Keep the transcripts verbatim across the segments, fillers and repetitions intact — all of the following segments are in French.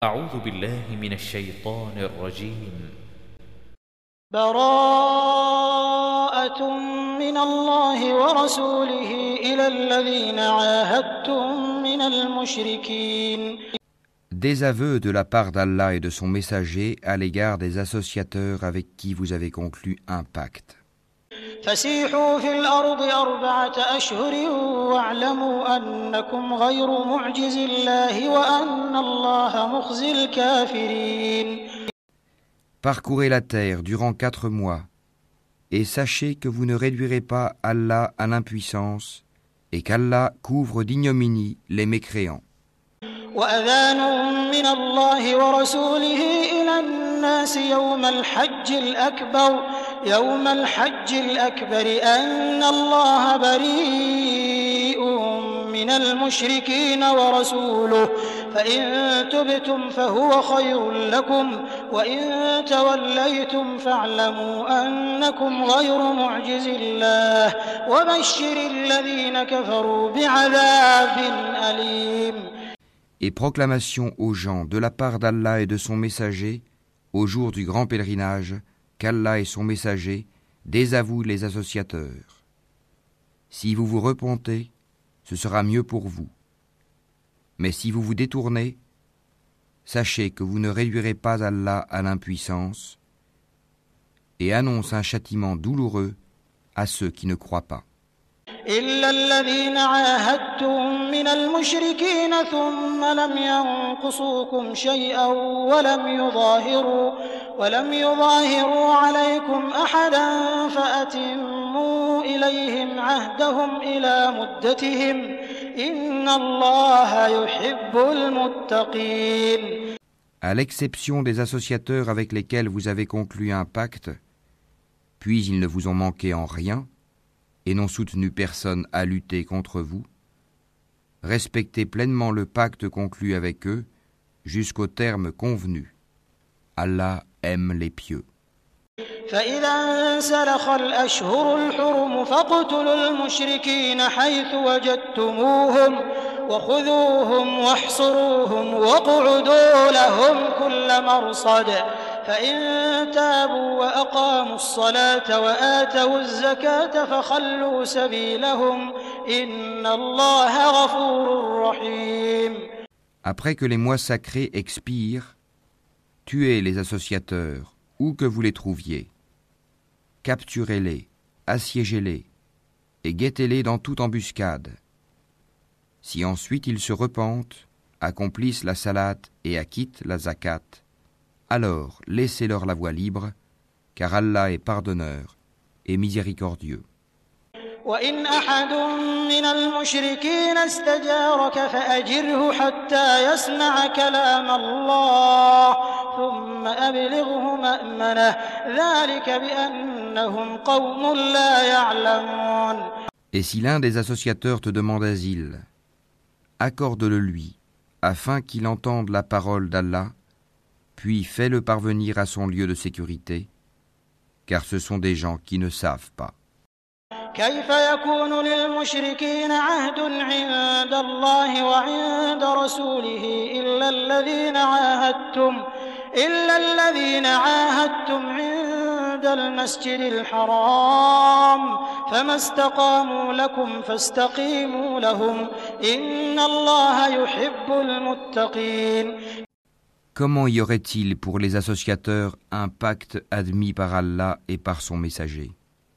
أعوذ بالله من الشيطان الرجيم. براءة من الله ورسوله إلى الذين عاهدتم من المشركين. Désaveu de la part d'Allah et de son messager à l'égard des associateurs avec qui vous avez conclu un pacte. فسيحوا في الأرض أربعة أشهر واعلموا أنكم غير معجز الله وأن الله مخزي الكافرين. Parcourez la terre durant quatre mois, et sachez que vous ne réduirez pas Allah à l'impuissance, et qu'Allah couvre d'ignominie les mécréants. وأذان من الله ورسوله إلى الناس يوم الحج الأكبر يوم الحج الأكبر أن الله بريء من المشركين ورسوله فإن تبتم فهو خير لكم وإن توليتم فاعلموا أنكم غير معجز الله وبشر الذين كفروا بعذاب أليم. Et proclamation aux gens de la part d'Allah et de son messager, au jour du grand pèlerinage, qu'Allah et son messager désavouent les associateurs. Si vous vous repentez, ce sera mieux pour vous. Mais si vous vous détournez, sachez que vous ne réduirez pas Allah à l'impuissance et annonce un châtiment douloureux à ceux qui ne croient pas. إلا الذين عاهدتم من المشركين ثم لم ينقصوكم شيئا ولم يظاهروا ولم يظاهروا عليكم أحدا فأتموا إليهم عهدهم إلى مدتهم إن الله يحب المتقين. À l'exception des associateurs avec lesquels vous avez conclu un pacte, puis ils ne vous ont manqué en rien, et n'ont soutenu personne à lutter contre vous, respectez pleinement le pacte conclu avec eux jusqu'au terme convenu. Allah aime les pieux. فإذا انسلخ الأشهر الحرم فاقتلوا المشركين حيث وجدتموهم وخذوهم واحصروهم واقعدوا لهم كل مرصد فإن تابوا وأقاموا الصلاة وآتوا الزكاة فخلوا سبيلهم إن الله غفور رحيم. Après que les mois sacrés expirent, tuez les associateurs, où que vous les trouviez. Capturez-les, assiégez-les, et guettez-les dans toute embuscade. Si ensuite ils se repentent, accomplissent la salate et acquittent la zakat, alors laissez-leur la voie libre, car Allah est pardonneur et miséricordieux. وإن أحد من المشركين استجارك فأجره حتى يسمع كلام الله ثم أبلغه مأمنه ذلك بأنهم قوم لا يعلمون. Et si l'un des associateurs te demande asile, accorde-le lui, afin qu'il entende la parole d'Allah, puis fais-le parvenir à son lieu de sécurité, car ce sont des gens qui ne savent pas. كيف يكون للمشركين عهد عند الله وعند رسوله إلا الذين عاهدتم إلا الذين عاهدتم عند المسجد الحرام فما استقاموا لكم فاستقيموا لهم إن الله يحب المتقين. Comment y aurait-il pour les associateurs un pacte admis par Allah et par son messager ?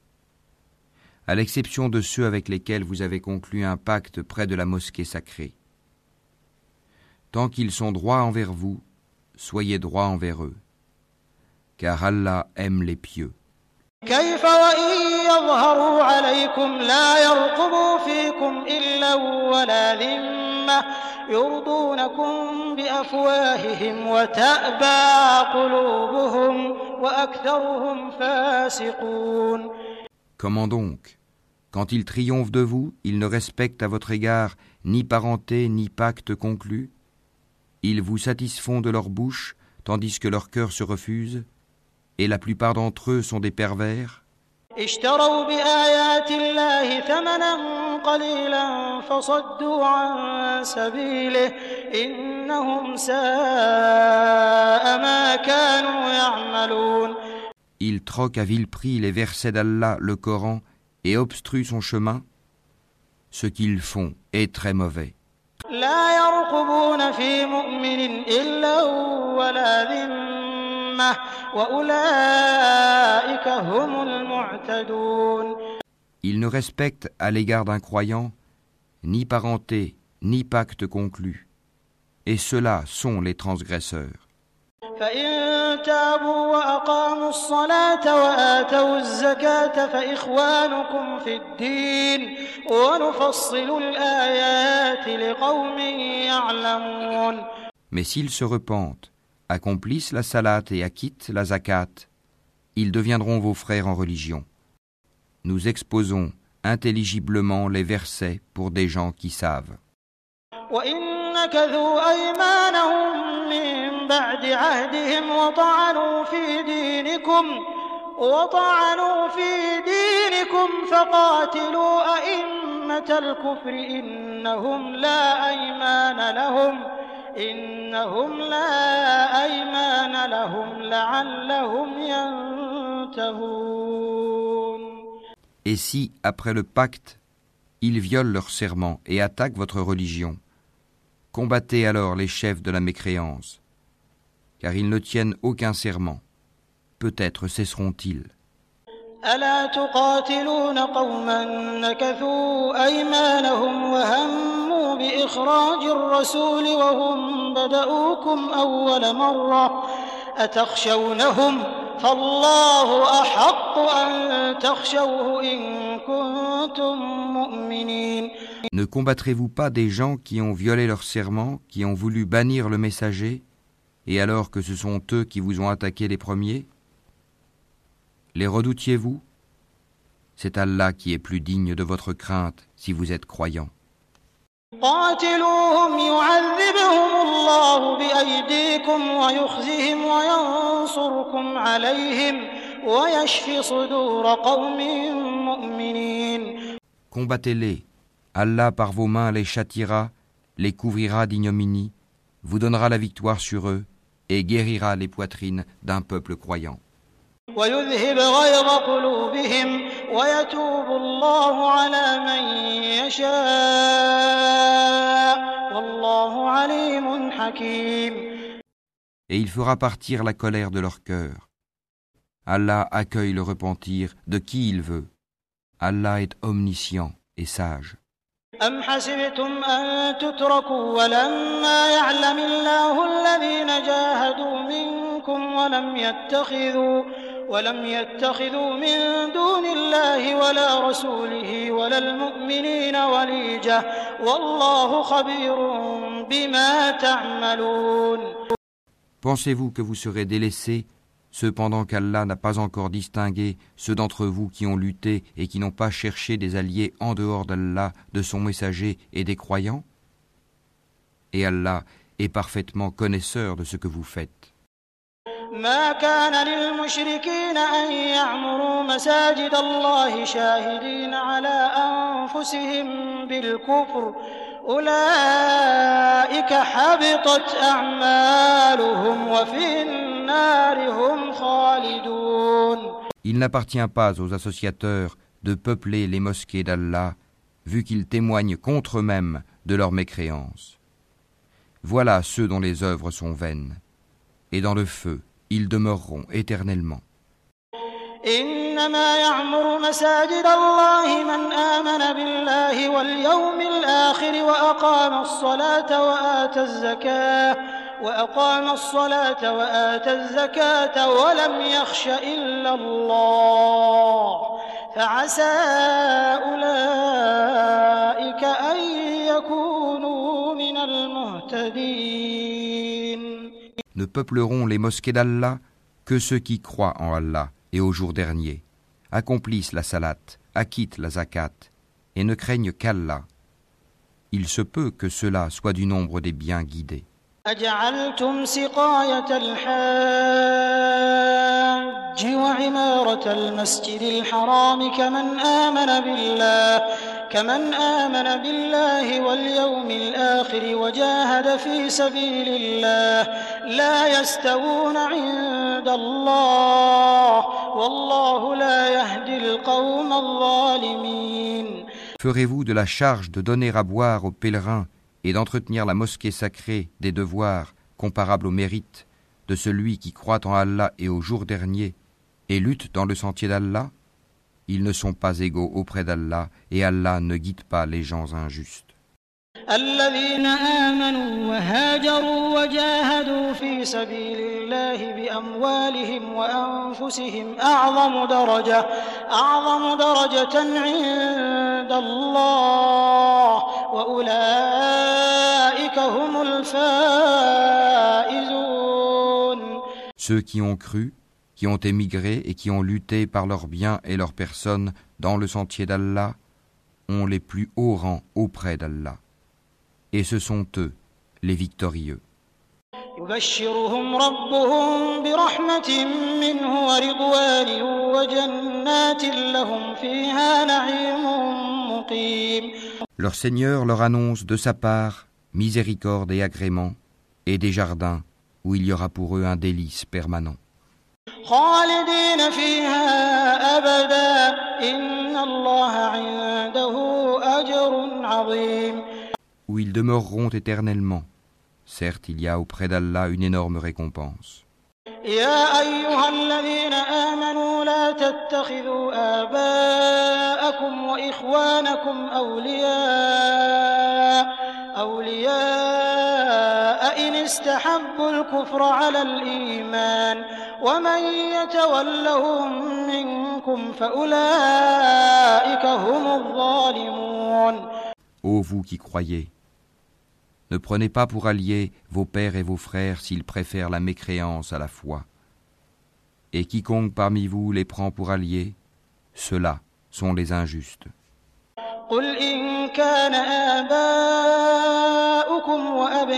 À l'exception de ceux avec lesquels vous avez conclu un pacte près de la mosquée sacrée. Tant qu'ils sont droits envers vous, soyez droits envers eux, car Allah aime les pieux. كيف وإن يظهروا عليكم لا يرقبوا فيكم إلا ولا ذمة يرضونكم بأفواههم وتأبى قلوبهم وأكثرهم فاسقون. Comment donc, quand ils triomphent de vous, ils ne respectent à votre égard ni parenté ni pacte conclu, ils vous satisfont de leur bouche, tandis que leur cœur se refuse, et la plupart d'entre eux sont des pervers. اشتروا بآيات الله ثمنا قليلا فصدوا عن سبيله إنهم ساء ما كانوا يعملون. Ils troquent à vil prix les versets d'Allah, le Coran, et obstruent son chemin. Ce qu'ils font est très mauvais. لا يرقبون في مؤمن إلا ولا ذمة وأولئك هم المعتدون. Ils ne respectent à l'égard d'un croyant ni parenté, ni pacte conclu. Et ceux-là sont les transgresseurs. فإن تابوا وأقاموا الصلاة وآتوا الزكاة فإخوانكم في الدين ونفصل الآيات لقوم يعلمون. Mais s'ils se repentent, accomplissent la salate et acquittent la zakat, ils deviendront vos frères en religion. Nous exposons intelligiblement les versets pour des gens qui savent. وإن نكثوا أيمانهم من بعد عهدهم وطعنوا في دينكم وطعنوا في دينكم فقاتلوا أئمة الكفر إنهم لا أيمان لهم إنهم لا أيمان لهم لعلهم ينتهون. Et si, après le pacte, ils violent leur serment et attaquent votre religion, combattez alors les chefs de la mécréance, car ils ne tiennent aucun serment. Peut-être cesseront-ils. ألا تقاتلون قوما نكثوا أيمانهم وهموا بإخراج الرسول وهم بدؤوكم أول مرة أتخشونهم فالله أحق أن تخشوه إن كنتم مؤمنين. Ne combattrez-vous pas des gens qui ont violé leur serment, qui ont voulu bannir le messager, et alors que ce sont eux qui vous ont attaqué les premiers? Les redoutiez-vous? C'est Allah qui est plus digne de votre crainte si vous êtes croyants. قاتلوهم يعذبهم الله بأيديكم ويخزهم وينصركم عليهم ويشفي صدور قوم مؤمنين. Combattez-les. Allah par vos mains les châtiera, les couvrira d'ignominie, vous donnera la victoire sur eux et guérira les poitrines d'un peuple croyant. ويذهب غيظ قلوبهم ويتوب الله على من يشاء والله عليم حكيم. Et il fera partir la colère de leur cœur. Allah accueille le repentir de qui il veut. Allah est omniscient et sage. أم حسبتم أن تتركوا ولما يعلم الله الذين جاهدوا منكم ولم يتخذوا ولم يتخذوا من دون الله ولا رسوله ولا المؤمنين وليجة والله خبير بما تعملون. Pensez-vous que vous serez délaissés, cependant qu'Allah n'a pas encore distingué ceux d'entre vous qui ont lutté et qui n'ont pas cherché des alliés en dehors d'Allah, de son messager et des croyants? Et Allah est parfaitement connaisseur de ce que vous faites. ما كان للمشركين أن يعمروا مساجد الله شاهدين على أنفسهم بالكفر أولئك حبطت أعمالهم وفي النار هم خالدون. Il n'appartient pas aux associateurs de peupler les mosquées d'Allah, vu qu'ils témoignent contre eux-mêmes de leur mécréance. Voilà ceux dont les œuvres sont vaines, et dans le feu, ils demeureront éternellement. إنما يعمر مساجد الله من آمن بالله واليوم الآخر وأقام الصلاة وآتى الزكاة وأقام الصلاة وآتى الزكاة ولم يخش إلا الله فعسى أولئك أن يكونوا من المهتدين. Ne peupleront les mosquées d'Allah que ceux qui croient en Allah et au jour dernier, accomplissent la salate, acquittent la zakat, et ne craignent qu'Allah. Il se peut que cela soit du nombre des bien guidés. أجعلتم سقاية الحاج وعمارة المسجد الحرام كمن آمن بالله كمن آمن بالله واليوم الآخر وجاهد في سبيل الله لا يستوون عند الله والله لا يهدي القوم الظالمين. Ferez-vous de la charge de donner à boire aux pèlerins et d'entretenir la mosquée sacrée des devoirs comparables au mérite de celui qui croit en Allah et au jour dernier et lutte dans le sentier d'Allah? Ils ne sont pas égaux auprès d'Allah et Allah ne guide pas les gens injustes. الذين آمنوا وهاجروا وجاهدوا في سبيل الله بأموالهم وأنفسهم أعظم درجة أعظم درجة عند الله وأولئك هم الفائزون. Ceux qui ont cru, qui ont émigré et qui ont lutté par leurs biens et leurs personnes dans le sentier d'Allah ont les plus hauts rangs auprès d'Allah. Et ce sont eux, les victorieux. يبشرهم ربهم برحمة منه ورضوان وجنات لهم فيها نعيم مقيم. Leur Seigneur leur annonce de sa part miséricorde et agrément et des jardins où il y aura pour eux un délice permanent. خالدين فيها أبدا إن الله عنده أجر عظيم. Où ils demeureront éternellement. Certes, il y a auprès d'Allah une énorme récompense. يا أيها الذين آمنوا لا تتخذوا آباءكم وإخوانكم أولياء أولياء إن استحبوا الكفر على الإيمان ومن يتولهم منكم فأولئك هم الظالمون. Ô vous qui croyez, ne prenez pas pour alliés vos pères et vos frères s'ils préfèrent la mécréance à la foi. Et quiconque parmi vous les prend pour alliés, ceux-là sont les injustes. قل إن كان آباؤكم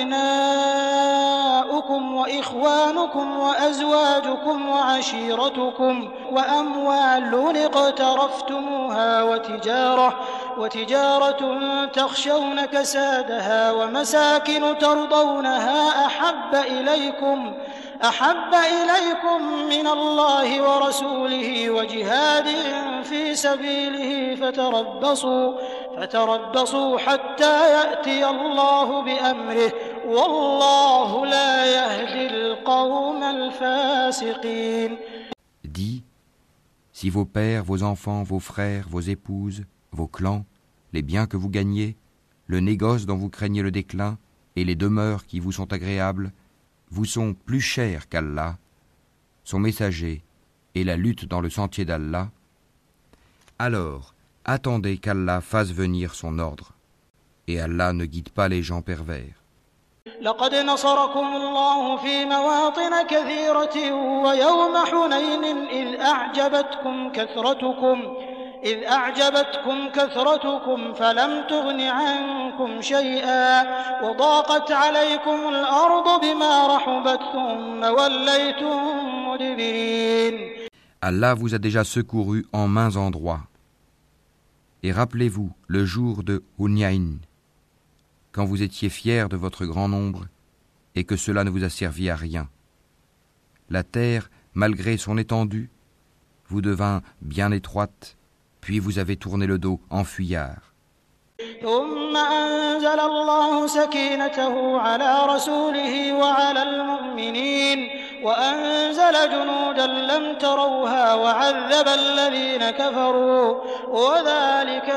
وأبناؤكم وإخوانكم وأزواجكم وعشيرتكم وأموال اقترفتموها وتجارة وتجارة تخشون كسادها ومساكن ترضونها أحب إليكم أحب إليكم من الله ورسوله وجهاد في سبيله فتربصوا فتربصوا حتى يأتي الله بأمره والله لا يهدي القوم الفاسقين. Dis, si vos pères, vos enfants, vos frères, vos épouses, vos clans, les biens que vous gagnez, le négoce dont vous craignez le déclin et les demeures qui vous sont agréables vous sont plus chers qu'Allah, son messager et la lutte dans le sentier d'Allah, alors attendez qu'Allah fasse venir son ordre. Et Allah ne guide pas les gens pervers. لقد نصركم الله في مواطن كثيرة ويوم حنين إذ أعجبتكم كثرتكم إذ أعجبتكم كثرتكم فلم تغن عنكم شيئا وضاقت عليكم الأرض بما رحبت ثم وليتم مدبرين. Allah vous a déjà secouru en maints endroits. Et rappelez-vous le jour de Hunayn, quand vous étiez fiers de votre grand nombre et que cela ne vous a servi à rien. La terre, malgré son étendue, vous devint bien étroite, puis vous avez tourné le dos en fuyard. ثم أنزل الله سكينته على رسوله وعلى المؤمنين وأنزل جنودا لم تروها وعذب الذين كفروا وذلك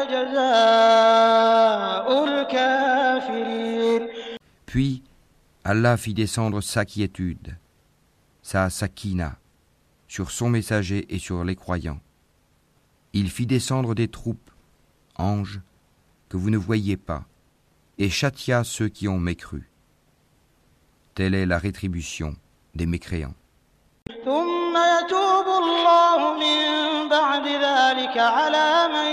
جزاء الكافرين. Puis Allah fit descendre sa quiétude, sa sakina, sur son messager et sur les croyants. Il fit descendre des troupes, anges, que vous ne voyiez pas, et châtia ceux qui ont mécru. Telle est la rétribution des mécréants. ثم يتوب الله من بعد ذلك على من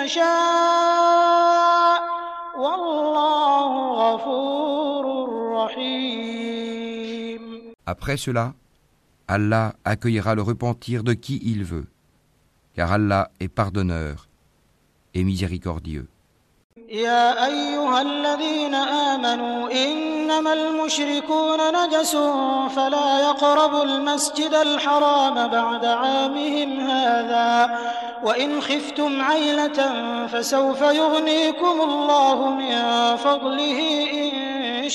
يشاء والله غفور رحيم. Après cela, Allah accueillera le repentir de qui il veut, car Allah est pardonneur et miséricordieux. يا أيها الذين آمنوا إنما المشركون نجس فلا يقربوا المسجد الحرام بعد عامهم هذا وإن خفتم عيلة فسوف يغنيكم الله من فضله إن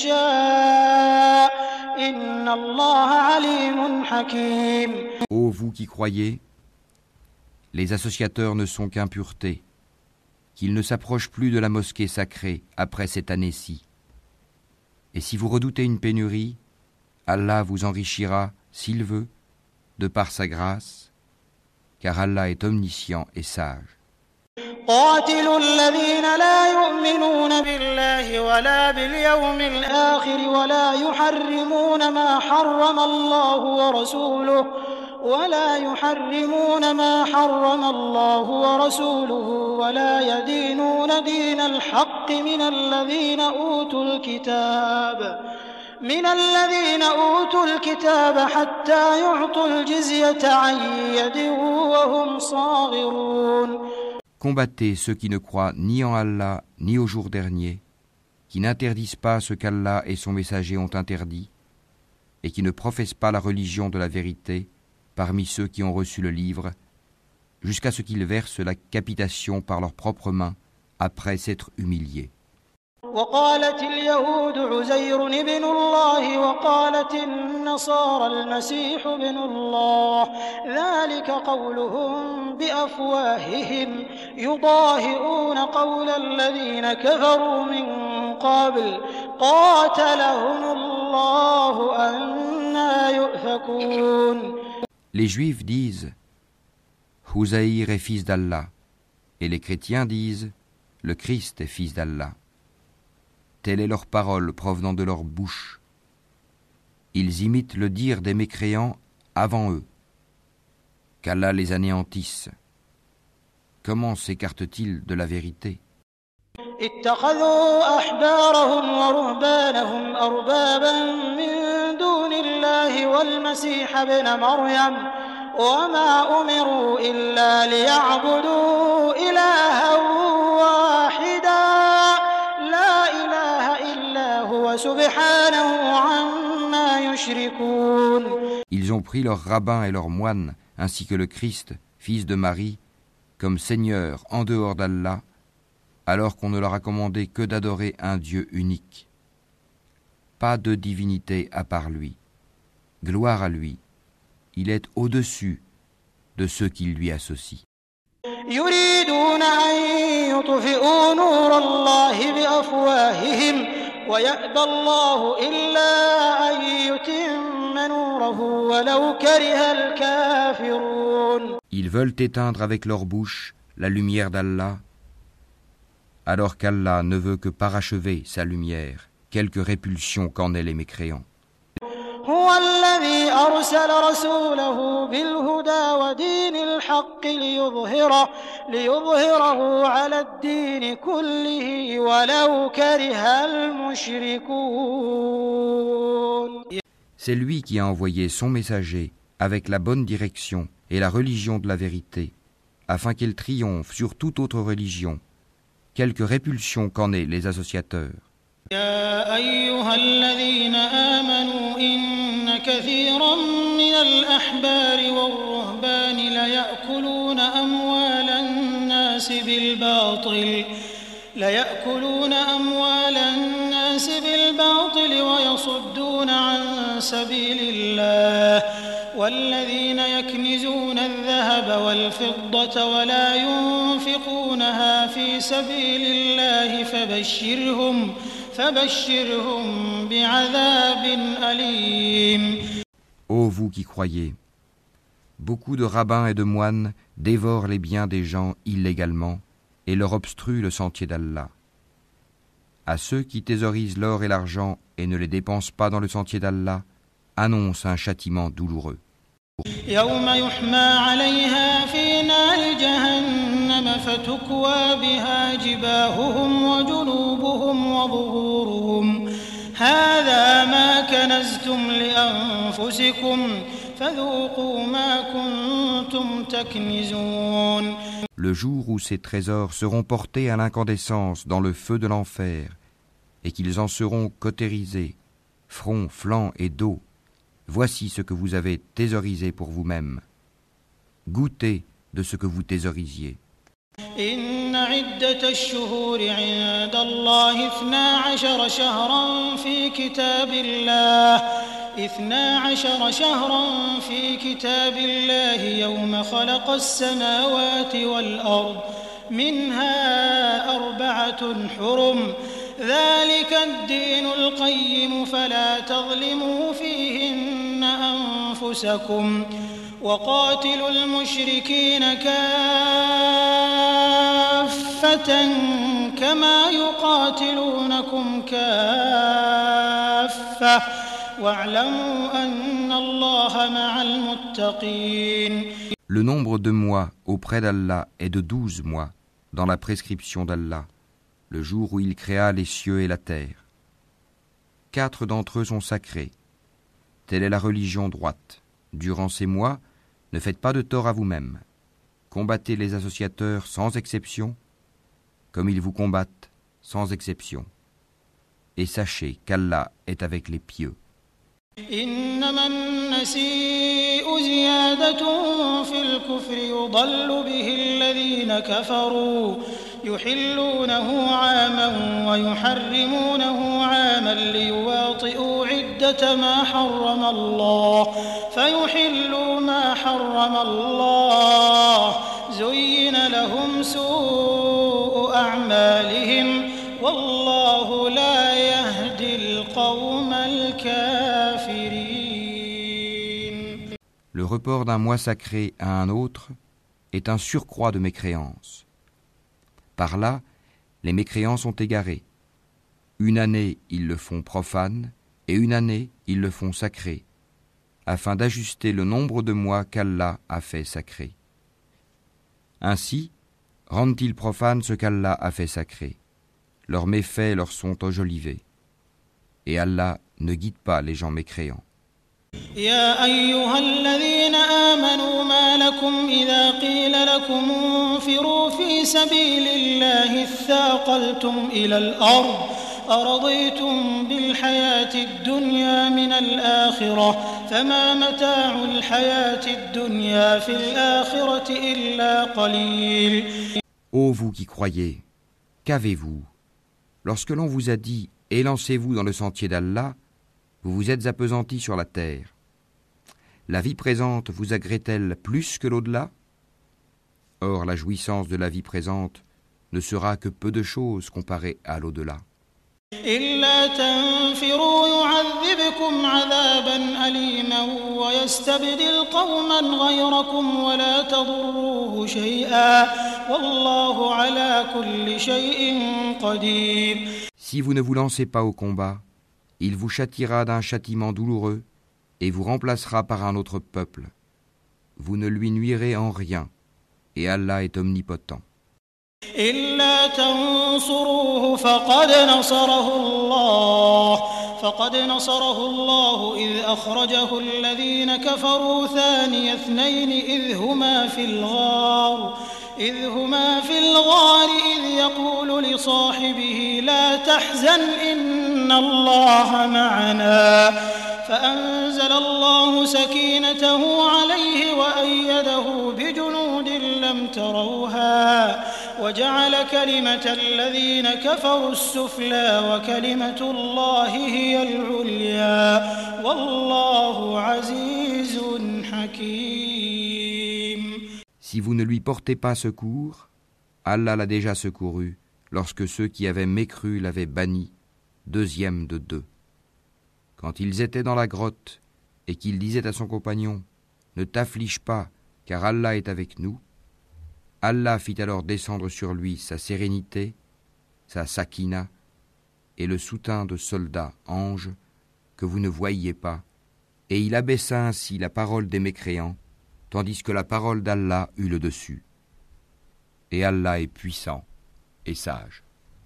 شاء إن الله عليم حكيم. Ô vous qui croyez, les associateurs ne sont qu'impuretés, qu'ils ne s'approchent plus de la mosquée sacrée après cette année-ci. Et si vous redoutez une pénurie, Allah vous enrichira, s'il veut, de par sa grâce, car Allah est omniscient et sage. قاتلوا الذين لا يؤمنون بالله ولا باليوم الآخر ولا يحرمون ما حرم الله ورسوله ولا يحرمون ما حرم الله ورسوله ولا يدينون دين الحق من الذين أوتوا الكتاب من الذين أوتوا الكتاب حتى يعطوا الجزية عن يد وهم صاغرون. Combattez ceux qui ne croient ni en Allah ni au jour dernier, qui n'interdisent pas ce qu'Allah et son messager ont interdit, et qui ne professent pas la religion de la vérité parmi ceux qui ont reçu le livre, jusqu'à ce qu'ils versent la capitation par leurs propres mains après s'être humiliés. وقالت اليهود عزير ابن الله وقالت النصارى المسيح ابن الله ذلك قولهم بأفواههم يضاهئون قول الذين كفروا من قبل قاتلهم الله أنى يؤفكون. Les Juifs disent « Houzaïr est fils d'Allah » et les chrétiens disent « Le Christ est fils d'Allah ». Telle est leur parole provenant de leur bouche. Ils imitent le dire des mécréants avant eux. Qu'Allah les anéantisse. Comment s'écartent-ils de la vérité? اتخذوا أحبارهم ورهبانهم أربابا من دون الله والمسيح ابن مريم وما أمروا إلا ليعبدوا إلها واحدا لا إله إلا هو سبحانه عما يشركون. Ils ont pris leurs rabbins et leurs moines, ainsi que le Christ, fils de Marie, comme Seigneur en dehors d'Allah, alors qu'on ne leur a commandé que d'adorer un Dieu unique. Pas de divinité à part lui. Gloire à lui. Il est au-dessus de ceux qui lui associent. يريدون أن يطفئوا نور الله بأفواههم ويأبى الله إلا أن يتم نوره ولو كره الكافرون. Ils veulent éteindre avec leur bouche la lumière d'Allah, alors qu'Allah ne veut que parachever sa lumière, quelque répulsion qu'en aient les mécréants. هو الذي أرسل رسوله بالهدى ودين الحق ليظهره ليظهره على الدين كله ولو كره المشركون. C'est lui qui a envoyé son messager avec la bonne direction et la religion de la vérité, afin qu'il triomphe sur toute autre religion, quelque répulsion qu'en aient les associateurs. يا أيها الذين آمنوا إن كثيرا من الأحبار والرهبان ليأكلون أموال الناس بالباطل ليأكلون أموال الناس بالباطل ويصدون عن سبيل الله والذين يكنزون الذهب والفضة ولا ينفقونها في سبيل الله فبشرهم فبشرهم بعذاب أليم. Ô vous qui croyez, beaucoup de rabbins et de moines dévorent les biens des gens illégalement et leur obstruent le sentier d'Allah. À ceux qui thésaurisent l'or et l'argent et ne les dépensent pas dans le sentier d'Allah, annonce un châtiment douloureux. يوم يحمى عليها في نار جهنم فتكوى بها جباههم وجنوبهم وظهورهم هذا ما كنزتم لأنفسكم فذوقوا ما كنتم تكنزون. Le jour où ces trésors seront portés à l'incandescence dans le feu de l'enfer et qu'ils en seront cautérisés, front, flanc et dos, voici ce que vous avez thésaurisé pour vous-même. Goûtez de ce que vous thésaurisiez. إن عدة الشهور عند الله اثنا عشر شهرا في كتاب الله اثنا عشر شهرا في كتاب الله يوم خلق السماوات والأرض منها أربعة حرم ذلك الدين القيم فلا تظلموا فيهن أنفسكم وقاتلوا المشركين كافة كما يقاتلونكم كافة واعلموا أن الله مع المتقين. Le nombre de mois auprès d'Allah est de douze mois dans la prescription d'Allah, le jour où il créa les cieux et la terre. Quatre d'entre eux sont sacrés. Telle est la religion droite. Durant ces mois, ne faites pas de tort à vous-même. Combattez les associateurs sans exception, comme ils vous combattent sans exception. Et sachez qu'Allah est avec les pieux. إنما النسيء زيادة في الكفر يضل به الذين كفروا يحلونه عاما ويحرمونه عاما ليواطئوا عدة ما حرم الله فيحلوا ما حرم الله زين لهم سوء أعمالهم والله لا يهدي القوم الكافرين. Le report d'un mois sacré à un autre est un surcroît de mécréance. Par là, les mécréants sont égarés. Une année, ils le font profane, et une année, ils le font sacré, afin d'ajuster le nombre de mois qu'Allah a fait sacré. Ainsi, rendent-ils profane ce qu'Allah a fait sacré. Leurs méfaits leur sont enjolivés. Et Allah ne guide pas les gens mécréants. يا أيها الذين آمنوا ما لكم إذا قيل لكم انفروا في سبيل الله اثاقلتم إلى الأرض أرضيتم بالحياة الدنيا من الآخرة فما متاع الحياة الدنيا في الآخرة إلا قليل. Ô vous qui croyez, qu'avez-vous? Lorsque l'on vous a dit « Élancez-vous dans le sentier d'Allah », vous vous êtes appesantis sur la terre. La vie présente vous agrée-t-elle plus que l'au-delà? Or, la jouissance de la vie présente ne sera que peu de choses comparée à l'au-delà. إلا تنفروا يعذبكم عذابا أليما ويستبدل قوما غيركم ولا تضروه شيئا والله على كل شيء قدير. Si vous ne vous lancez pas au combat, il vous châtiera d'un châtiment douloureux et vous remplacera par un autre peuple. Vous ne lui nuirez en rien, et Allah est omnipotent. إلا تنصروه فقد نصره الله فقد نصره الله إذ أخرجه الذين كفروا ثاني اثنين إذ هما في الغار إذ هما في الغار إذ يقول لصاحبه لا تحزن إن الله معنا فأنزل الله سكينته عليه وأيده بجنود لم تروها وجعل كلمة الذين كفروا السفلى وكلمة الله هي العليا والله عزيز حكيم. Si vous ne lui portez pas secours, Allah l'a déjà secouru lorsque ceux qui avaient mécru l'avaient banni, deuxième de deux. Quand ils étaient dans la grotte et qu'il disait à son compagnon « Ne t'afflige pas, car Allah est avec nous », Allah fit alors descendre sur lui sa sérénité, sa sakina et le soutien de soldats, anges, que vous ne voyiez pas, et il abaissa ainsi la parole des mécréants, tandis que la parole d'Allah eut le dessus. Et Allah est puissant et sage.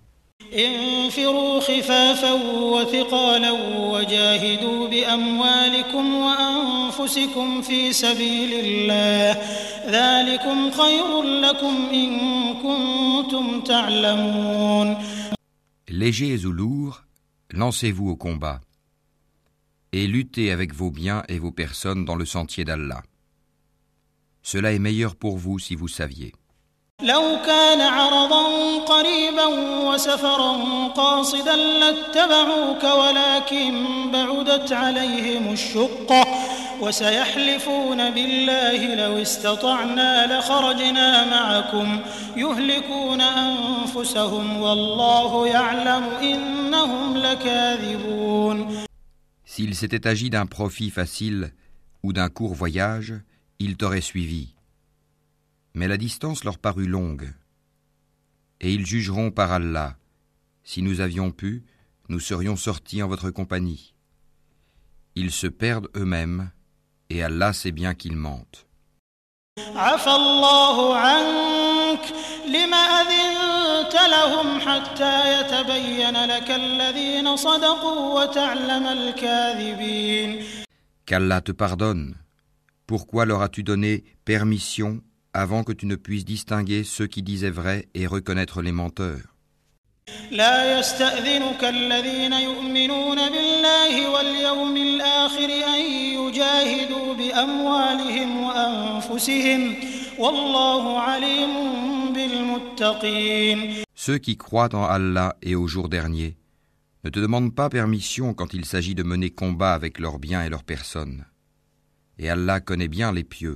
انفروا خفافا وثقالا وجاهدوا بأموالكم وأنفسكم في سبيل الله ذلكم خير لكم إن كنتم تعلمون. Légers ou lourds, lancez-vous au combat et luttez avec vos biens et vos personnes dans le sentier d'Allah. Cela est meilleur pour vous si vous saviez. لو كان عرضا قريبا وسفرا قاصدا لاتبعوك ولكن بعدت عليهم الشقة وسيحلفون بالله لو استطعنا لخرجنا معكم يهلكون أنفسهم والله يعلم إنهم لكاذبون. S'il s'était agi d'un profit facile ou d'un court voyage, ils t'auraient suivi. Mais la distance leur parut longue. Et ils jugeront par Allah. Si nous avions pu, nous serions sortis en votre compagnie. Ils se perdent eux-mêmes, et Allah sait bien qu'ils mentent. عفى الله عنك لما أذنت لهم حتى يتبين لك الذين صدقوا وتعلم الكاذبين. Qu'Allah te pardonne. Pourquoi leur as-tu donné permission avant que tu ne puisses distinguer ceux qui disaient vrai et reconnaître les menteurs? لا يستأذنك الذين يؤمنون بالله واليوم الآخر أن يجاهدوا بأموالهم وأنفسهم والله عليم بالمتقين. Ceux qui croient en Allah et au jour dernier ne te demandent pas permission quand il s'agit de mener combat avec leurs biens et leurs personnes. Et Allah connaît bien les pieux.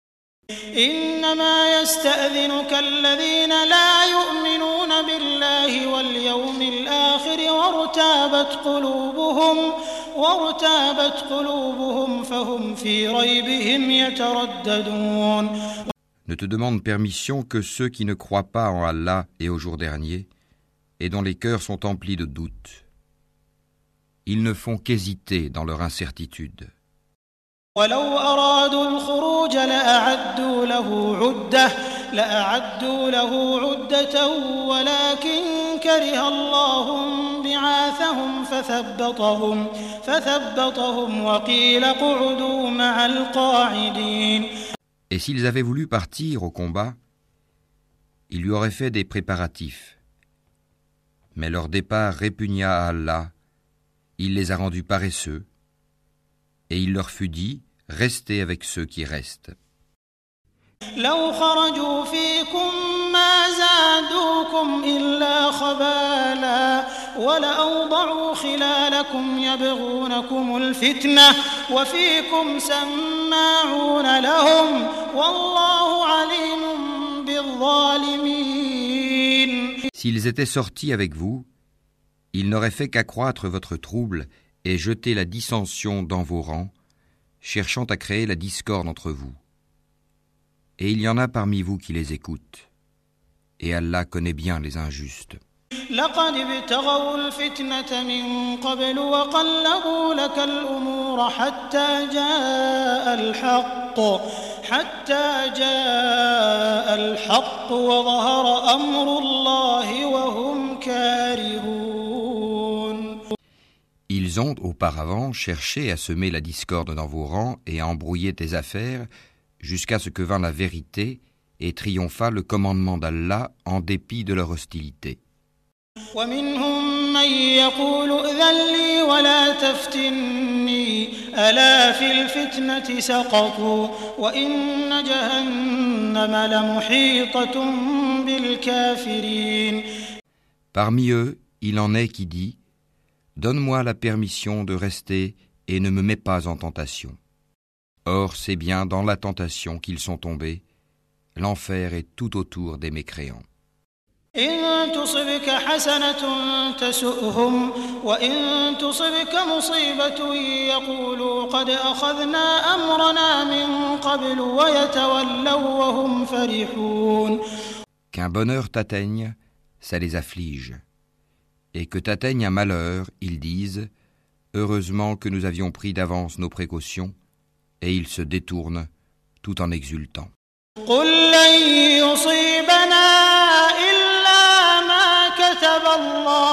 إنما يستأذنك الذين لا يؤمنون بالله واليوم الآخر وارتابت قلوبهم وارتابت قلوبهم فهم في ريبهم يترددون. Ne te demande permission que ceux qui ne croient pas en Allah et au jour dernier et dont les cœurs sont emplis de doutes. Ils ne font qu'hésiter dans leur incertitude. ولو أرادوا الخروج لأعدوا له عدة لأعدوا له عدة ولكن كره الله بعاثهم فثبطهم فثبطهم وقيل اقعدوا مع القاعدين. Et s'ils avaient voulu partir au combat, ils lui auraient fait des préparatifs. Mais leur départ répugna à Allah, il les a rendus paresseux, et il leur fut dit, restez avec ceux qui restent. لو خرجوا فيكم ما زادوكم إلا خبالا ولأوضعوا خلالكم يبغونكم الفتنة وفيكم سماعون لهم والله عليم بالظالمين. S'ils étaient sortis avec vous, ils n'auraient fait qu'accroître votre trouble et jeter la dissension dans vos rangs, cherchant à créer la discorde entre vous. Et il y en a parmi vous qui les écoutent. Et Allah connaît bien les injustes. لقد ابتغوا الفتنة من قبل وقلبوا لك الأمور حتى جاء الحق حتى جاء الحق وظهر أمر الله وهم كارهون. Ils ont auparavant cherché à semer la discorde dans vos rangs et à embrouiller tes affaires jusqu'à ce que vint la vérité et triompha le commandement d'Allah en dépit de leur hostilité. ومنهم من يقول ائذن لي ولا تفتني ألا في الفتنة سقطوا وإن جهنم لمحيطة بالكافرين. Parmi eux, il en est qui dit « Donne-moi la permission de rester et ne me mets pas en tentation. » Or, c'est bien dans la tentation qu'ils sont tombés. L'enfer est tout autour des mécréants. إن تصبك حسنة تسؤهم وإن تصبك مصيبة يقولوا قد أخذنا أمرنا من قبل ويتولوا وهم فرحون. Qu'un bonheur t'atteigne, ça les afflige. Et que t'atteigne un malheur, ils disent « Heureusement que nous avions pris d'avance nos précautions » et ils se détournent tout en exultant. قل لن يصيبنا إلا ما كتب الله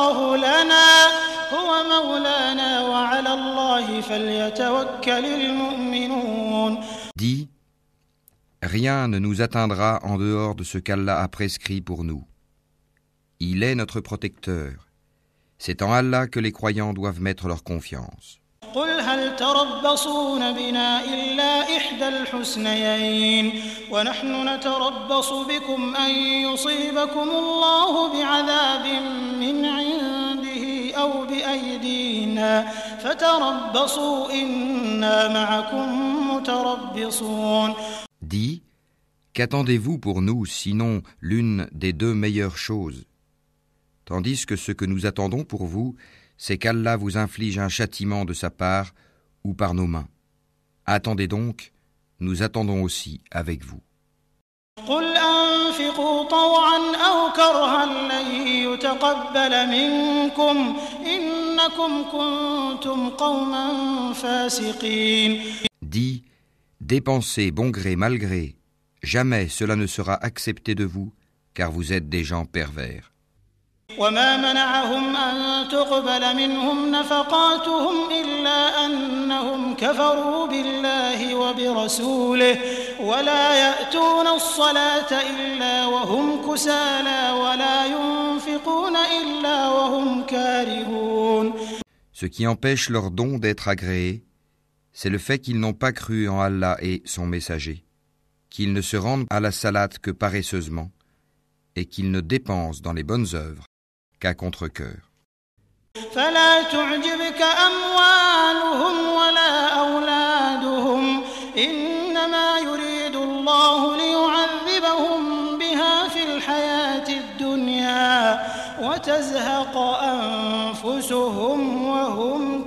فليتوكل المؤمنون. Dis, rien ne nous atteindra en dehors de ce qu'Allah a prescrit pour nous. Il est notre protecteur. C'est en Allah que les croyants doivent mettre leur confiance. قل هل تربصون بنا إلا إحدى الحسنيين ونحن نتربص بكم أن يصيبكم الله بعذاب من عنده أو بأيدينا فتربصوا إنا معكم متربصون. Dis, qu'attendez-vous pour nous sinon l'une des deux meilleures choses? Tandis que ce que nous attendons pour vous, c'est qu'Allah vous inflige un châtiment de sa part ou par nos mains. Attendez donc, nous attendons aussi avec vous. قل أنفقوا طوعا أو كرها لن يتقبل منكم إنكم كنتم قوما فاسقين. Dis, dépensez bon gré mal gré, jamais cela ne sera accepté de vous, car vous êtes des gens pervers. وما منعهم أن تقبل منهم نفقاتهم إلا أنهم كفروا بالله وبرسوله ولا يأتون الصلاة إلا وهم كسالى ولا ينفقون إلا وهم كارهون. Ce qui empêche leur don d'être agréé, c'est le fait qu'ils n'ont pas cru en Allah et son messager, qu'ils ne se rendent à la salate que paresseusement et qu'ils ne dépensent dans les bonnes œuvres qu'à contre-cœur. فلا تعجبك أموالهم ولا أولادهم إنما يريد الله ليعذبهم بها في الحياة الدنيا وتزهق أنفسهم وهم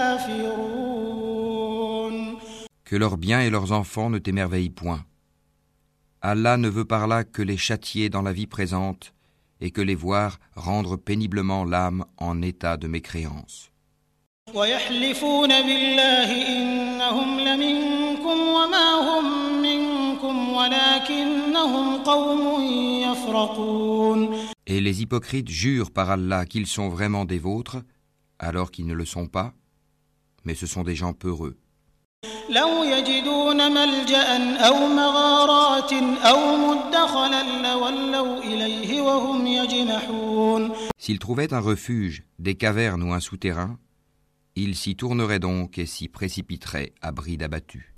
كافرون. Que leurs biens et leurs enfants ne t'émerveillent point. Allah ne veut par là que les châtier dans la vie présente et que les voir rendre péniblement l'âme en état de mécréance. ويحلفون بالله إنهم لمنكم وما هم منكم ولكنهم قوم يفرقون. Et les hypocrites jurent par Allah qu'ils sont vraiment des vôtres, alors qu'ils ne le sont pas, mais ce sont des gens peureux. لو يجدون ملجأ أو مغارات أو مدخلا لولوا إليه وهم يجمحون. S'ils trouvaient un refuge, des cavernes ou un souterrain, ils s'y tourneraient donc et s'y précipiteraient à bride abattue.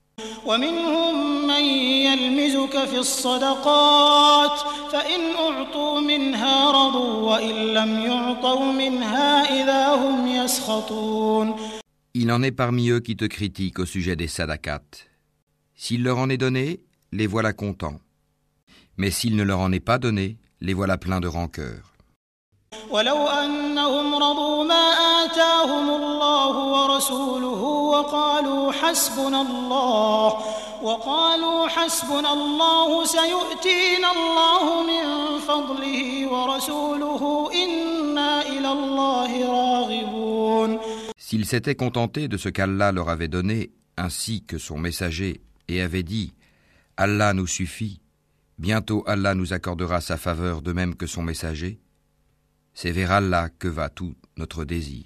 ومنهم من يلمزك في الصدقات فإن أعطوا منها رضوا وإن لم يعطوا منها إذا هم يسخطون. Il en est parmi eux qui te critiquent au sujet des sadaqat. S'il leur en est donné, les voilà contents. Mais s'il ne leur en est pas donné, les voilà pleins de rancœur. ولو أنهم رضوا ما آتاهم الله ورسوله وقالوا حسبنا الله وقالوا حسبنا الله سيؤتينا الله من فضله ورسوله إنا إلى الله راغبون. S'ils s'étaient contentés de ce qu'Allah leur avait donné, ainsi que son messager, et avaient dit « Allah nous suffit, bientôt Allah nous accordera sa faveur de même que son messager », c'est vers Allah que va tout notre désir.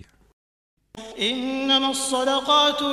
إنما الصدقات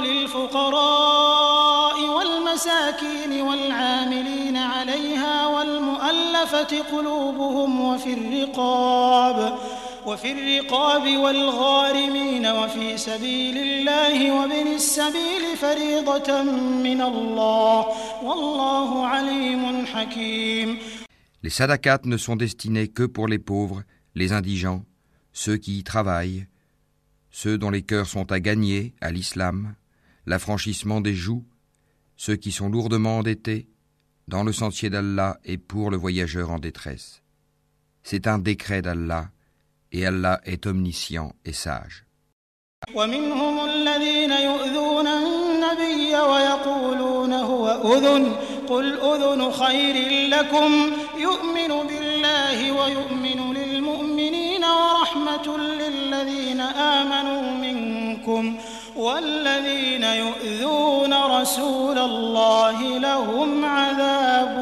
للفقراء والمساكين والعاملين عليها والمؤلفة قلوبهم وفي الرقاب وفي الرقاب والغارمين وفي سبيل الله وابن السبيل فريضة من الله والله عليم حكيم. Les sadaqat ne sont destinés que pour les pauvres, les indigents, ceux qui y travaillent, ceux dont les cœurs sont à gagner à l'islam, l'affranchissement des joues, ceux qui sont lourdement endettés, dans le sentier d'Allah et pour le voyageur en détresse. C'est un décret d'Allah, et Allah est omniscient et sage. ومنهم الذين يؤذون النبي ويقولون هو أذن قل أذن خير لكم يؤمن بالله ويؤمن للمؤمنين ورحمة للذين آمنوا منكم والذين يؤذون رسول الله لهم عذاب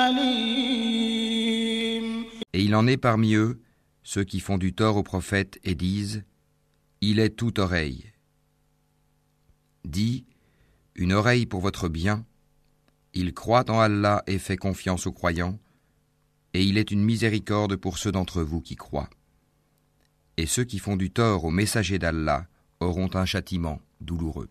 أليم. Et il en est parmi eux ceux qui font du tort au prophète et disent « Il est tout oreille ». Dis une oreille pour votre bien, il croit en Allah et fait confiance aux croyants, et il est une miséricorde pour ceux d'entre vous qui croient. Et ceux qui font du tort aux messagers d'Allah auront un châtiment douloureux.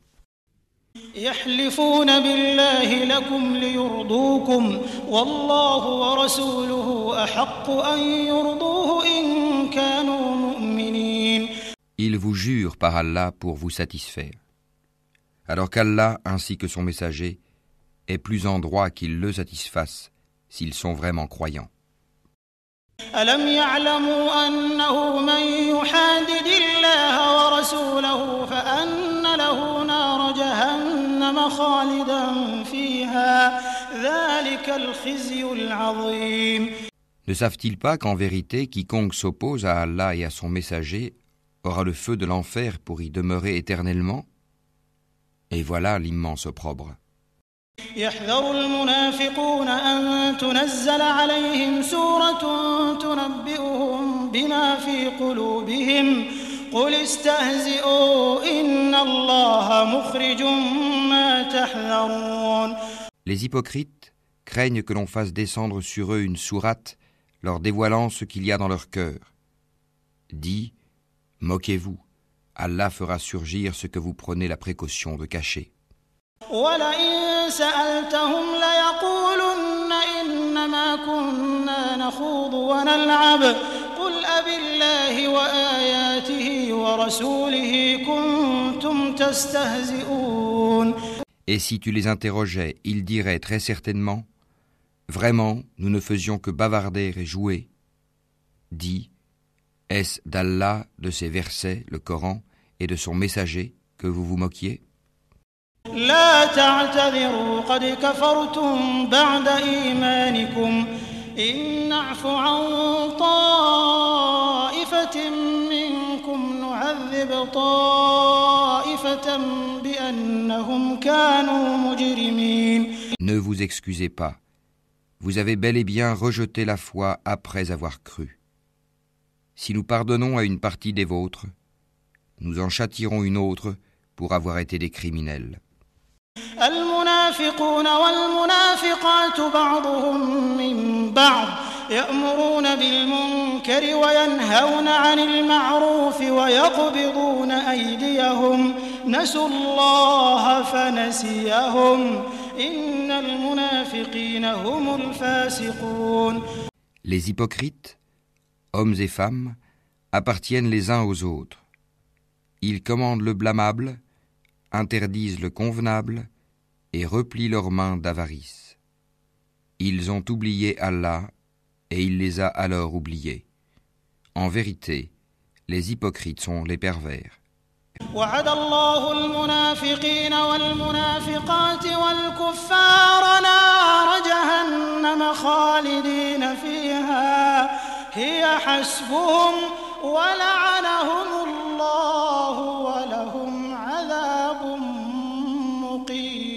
يحلفون بالله لكم ليرضوكم والله ورسوله أحق أن يرضوه إن كانوا مؤمنين. Ils vous jurent par Allah pour vous satisfaire, alors qu'Allah ainsi que son messager est plus en droit qu'ils le satisfassent s'ils sont vraiment croyants. ألم يعلموا أنه من يحادد الله ورسوله فأن له نار جهنم خالدا فيها ذلك الخزي العظيم. Ne savent-ils pas qu'en vérité, quiconque s'oppose à Allah et à son messager aura le feu de l'enfer pour y demeurer éternellement? Et voilà l'immense opprobre. يحذر المنافقون أن تنزل عليهم سورة تنبئهم بما في قلوبهم قل استهزئوا إن الله مخرج ما تحذرون. Les hypocrites craignent que l'on fasse descendre sur eux une sourate leur dévoilant ce qu'il y a dans leur cœur. Dis, moquez-vous, Allah fera surgir ce que vous prenez la précaution de cacher. وَلَئِن سَأَلْتَهُمْ لَيَقُولُنَّ إِنَّمَا كُنَّا نَخُوضُ وَنَلْعَبُ قُلْ أَبِاللَّهِ وَآيَاتِهِ وَرَسُولِهِ كُنتُمْ تَسْتَهْزِئُونَ. Et si tu les interrogeais, ils diraient très certainement, vraiment, nous ne faisions que bavarder et jouer. Dis, est-ce d'Allah, de ses versets, le Coran, et de son messager, que vous vous moquiez? لا تعتذروا قد كفرتم بعد إيمانكم إن نعف عن طائفة منكم نعذب طائفة بأنهم كانوا مجرمين. Ne vous excusez pas. Vous avez bel et bien rejeté la foi après avoir cru. Si nous pardonnons à une partie des vôtres, nous en châtierons une autre pour avoir été des criminels. المنافقون والمنافقات بعضهم من بعض يأمرون بالمنكر وينهون عن المعروف ويقبضون أيديهم نسوا الله فنسيهم إن المنافقين هم الفاسقون. Les hypocrites, hommes et femmes, appartiennent les uns aux autres. Ils commandent le blâmable, interdisent le convenable et replient leurs mains d'avarice. Ils ont oublié Allah et il les a alors oubliés. En vérité, les hypocrites sont les pervers. وعد الله المنافقين والمنافقات والكفار نار جهنم خالدين فيها هي حسبهم ولعنهم الله ولهم عذاب مقيم.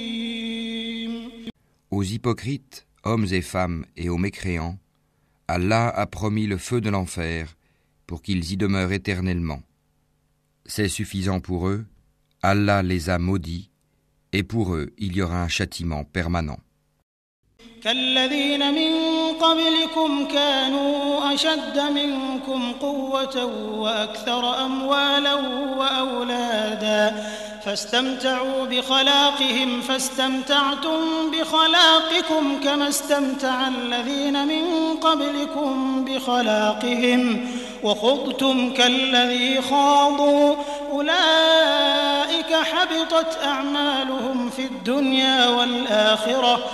Aux hypocrites, hommes et femmes, et aux mécréants, Allah a promis le feu de l'enfer pour qu'ils y demeurent éternellement. C'est suffisant pour eux, Allah les a maudits, et pour eux il y aura un châtiment permanent. كالذين من قبلكم كانوا أشد منكم قوة وأكثر أموالا وأولادا فاستمتعوا بخلاقهم فاستمتعتم بخلاقكم كما استمتع الذين من قبلكم بخلاقهم وخضتم كالذي خاضوا أولئك حبطت أعمالهم في الدنيا والآخرة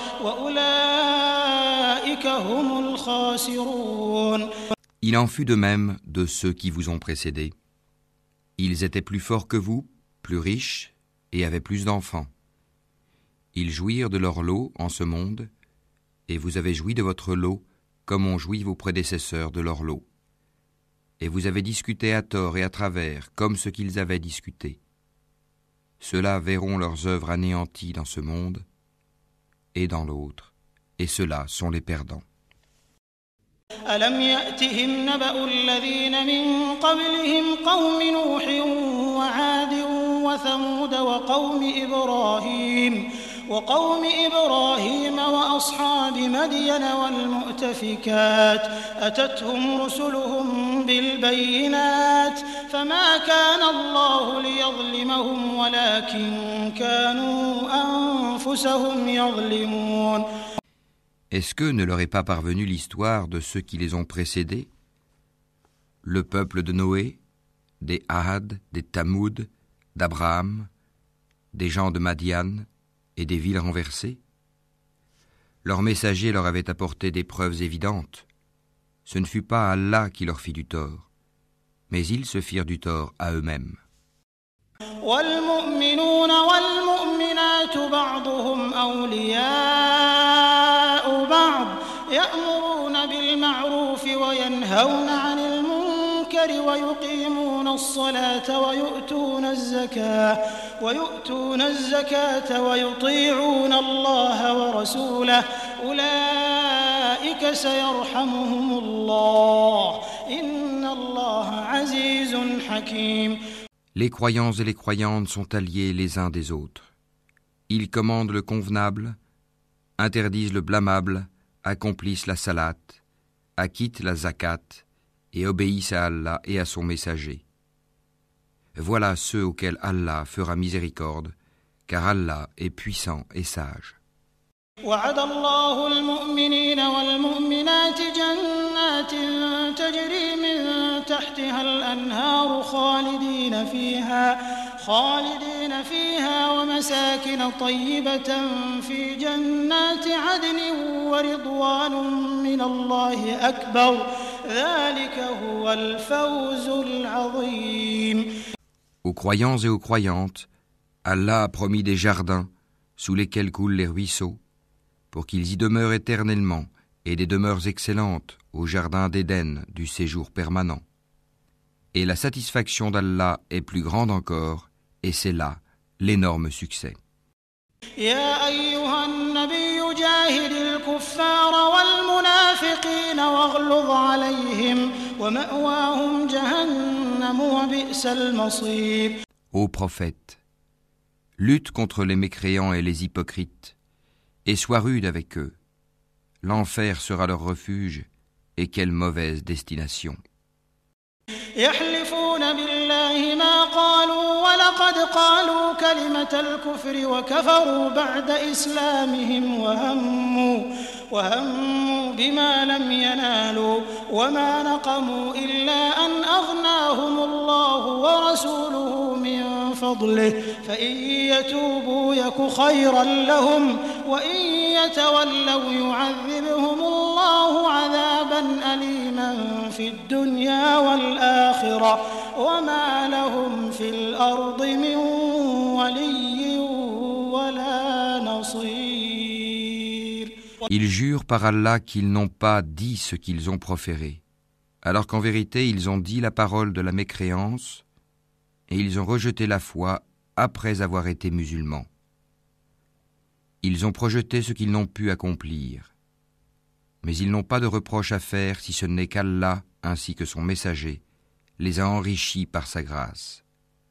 وأولئك هم الخاسرون. Il en fut de même de ceux qui vous ont précédés. Ils étaient plus forts que vous, plus riches et avaient plus d'enfants. Ils jouirent de leur lot en ce monde, et vous avez joui de votre lot comme ont joui vos prédécesseurs de leur lot. Et vous avez discuté à tort et à travers comme ce qu'ils avaient discuté. Ceux-là verront leurs œuvres anéanties dans ce monde et dans l'autre, et ceux-là sont les perdants. ألم يأتهم نبأ الذين من قبلهم قوم نوح وعاد وثمود وقوم إبراهيم وقوم إبراهيم وأصحاب مدين والمؤتفكات أتتهم رسلهم بالبينات فما كان الله ليظلمهم ولكن كانوا أنفسهم يظلمون. Est-ce que ne leur est pas parvenue l'histoire de ceux qui les ont précédés, le peuple de Noé, des Ahad, des Tamoud, d'Abraham, des gens de Madian et des villes renversées? Leurs messagers leur avaient apporté des preuves évidentes. Ce ne fut pas Allah qui leur fit du tort, mais ils se firent du tort à eux-mêmes. والمؤمنون والمؤمنات بعضهم أولياء بعض يأمرون بالمعروف وينهون عن المنكر ويقيمون الصلاة ويؤتون الزكاة ويؤتون الزكاة ويطيعون الله ورسوله أولئك سيرحمهم الله إن الله عزيز حكيم. Les croyants et les croyantes sont alliés les uns des autres. Ils commandent le convenable, interdisent le blâmable, accomplissent la salat, acquittent la zakat et obéissent à Allah et à son messager. Voilà ceux auxquels Allah fera miséricorde, car Allah est puissant et sage. وعد الله المؤمنين والمؤمنات جنات تجري من تحتها الأنهار خالدين فيها خالدين فيها ومساكن طيبة في جنات عدن ورضوان من الله أكبر ذلك هو الفوز العظيم. Aux croyants et aux croyantes, Allah a promis des jardins sous lesquels coulent les ruisseaux, pour qu'ils y demeurent éternellement, et des demeures excellentes au jardin d'Éden du séjour permanent. Et la satisfaction d'Allah est plus grande encore, et c'est là l'énorme succès. يا أيها النبي جاهد الكفار والمنافقين واغلظ عليهم ومأواهم جهنم وبئس المصير. Ô prophète, lutte contre les mécréants et les hypocrites, et sois rude avec eux. L'enfer sera leur refuge, et quelle mauvaise destination. يحلفون بالله ما قالوا ولقد قالوا كلمة الكفر وكفروا بعد إسلامهم وهموا وهموا بما لم ينالوا وما نقموا إلا أن أغناهم الله ورسوله من فضله فإن يتوبوا يك خيرا لهم وإن يتولوا يعذبهم الله عذابا أليما في الدنيا والآخرة وما لهم في الأرض من ولي ولا نصير. Ils jurent par Allah qu'ils n'ont pas dit ce qu'ils ont proféré, alors qu'en vérité ils ont dit la parole de la mécréance et ils ont rejeté la foi après avoir été musulmans. Ils ont projeté ce qu'ils n'ont pu accomplir, mais ils n'ont pas de reproche à faire si ce n'est qu'Allah ainsi que son messager les a enrichis par sa grâce.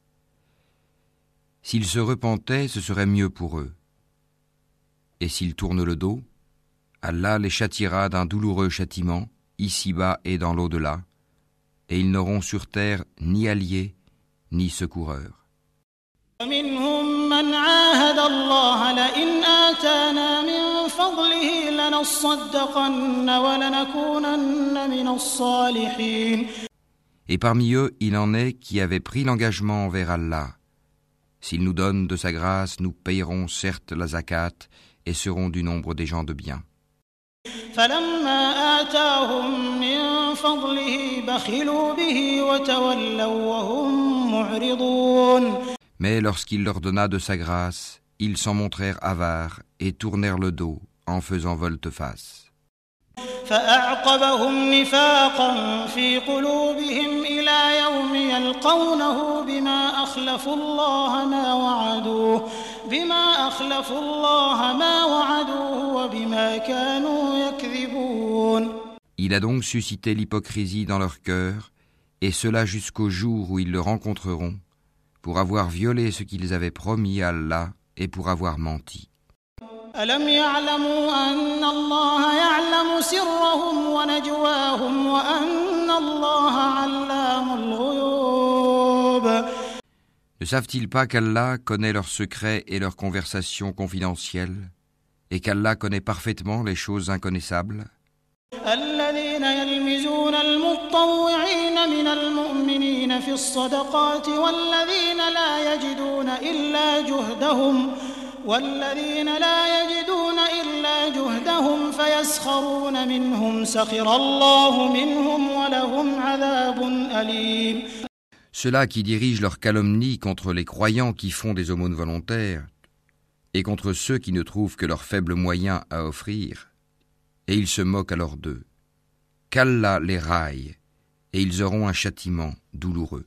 S'ils se repentaient, ce serait mieux pour eux. Et s'ils tournent le dos, Allah les châtiera d'un douloureux châtiment, ici-bas et dans l'au-delà, et ils n'auront sur terre ni alliés, ni secoureurs. ومنهم من عاهد الله لئن آتانا من فضله لنصدقن ولنكونن من الصالحين. Et parmi eux, il en est qui avaient pris l'engagement envers Allah. S'il nous donne de sa grâce, nous payerons certes la zakat et serons du nombre des gens de bien. فلما آتاهم من فضله بخلوا به وتولوا وهم معرضون. Mais lorsqu'il leur donna de sa grâce, ils s'en montrèrent avares et tournèrent le dos en faisant volte-face. فأعقبهم نفاقا في قلوبهم إلى يوم يلقونه بما أخلفوا الله ما وعدوه بما أخلفوا الله ما وعدوه وبما كانوا يكذبون. Il a donc suscité l'hypocrisie dans leur cœur, et cela jusqu'au jour où ils le rencontreront, pour avoir violé ce qu'ils avaient promis à Allah et pour avoir menti. ألم يعلموا أن الله يعلم سرهم ونجواهم وأن الله علام الغيوب. Ne savent-ils pas qu'Allah connaît leurs secrets et leurs conversations confidentielles, et qu'Allah connaît parfaitement les choses inconnaissables? الذين يلمزون المطوعين من المؤمنين في الصدقات والذين لا يجدون إلا جهدهم والذين لا يجدون إلا جهدهم فيسخرون منهم سخر الله منهم ولهم عذاب أليم. Ceux-là qui dirigent leur calomnie contre les croyants qui font des aumônes volontaires et contre ceux qui ne trouvent que leurs faibles moyens à offrir, et ils se moquent alors d'eux. Qu'Allah les raille, et ils auront un châtiment douloureux.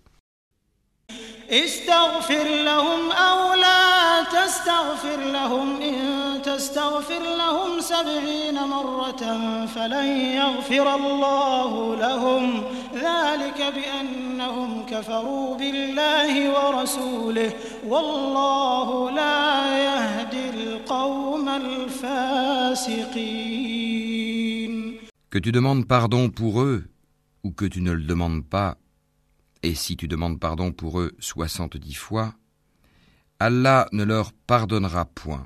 استغفر لهم أو لا تستغفر لهم إن تستغفر لهم سبعين مرة فلن يغفر الله لهم ذلك بأنهم كفروا بالله ورسوله والله لا يهدي القوم الفاسقين. Que tu demandes pardon pour eux, ou que tu ne le demandes pas, et si tu demandes pardon pour eux soixante-dix fois, Allah ne leur pardonnera point.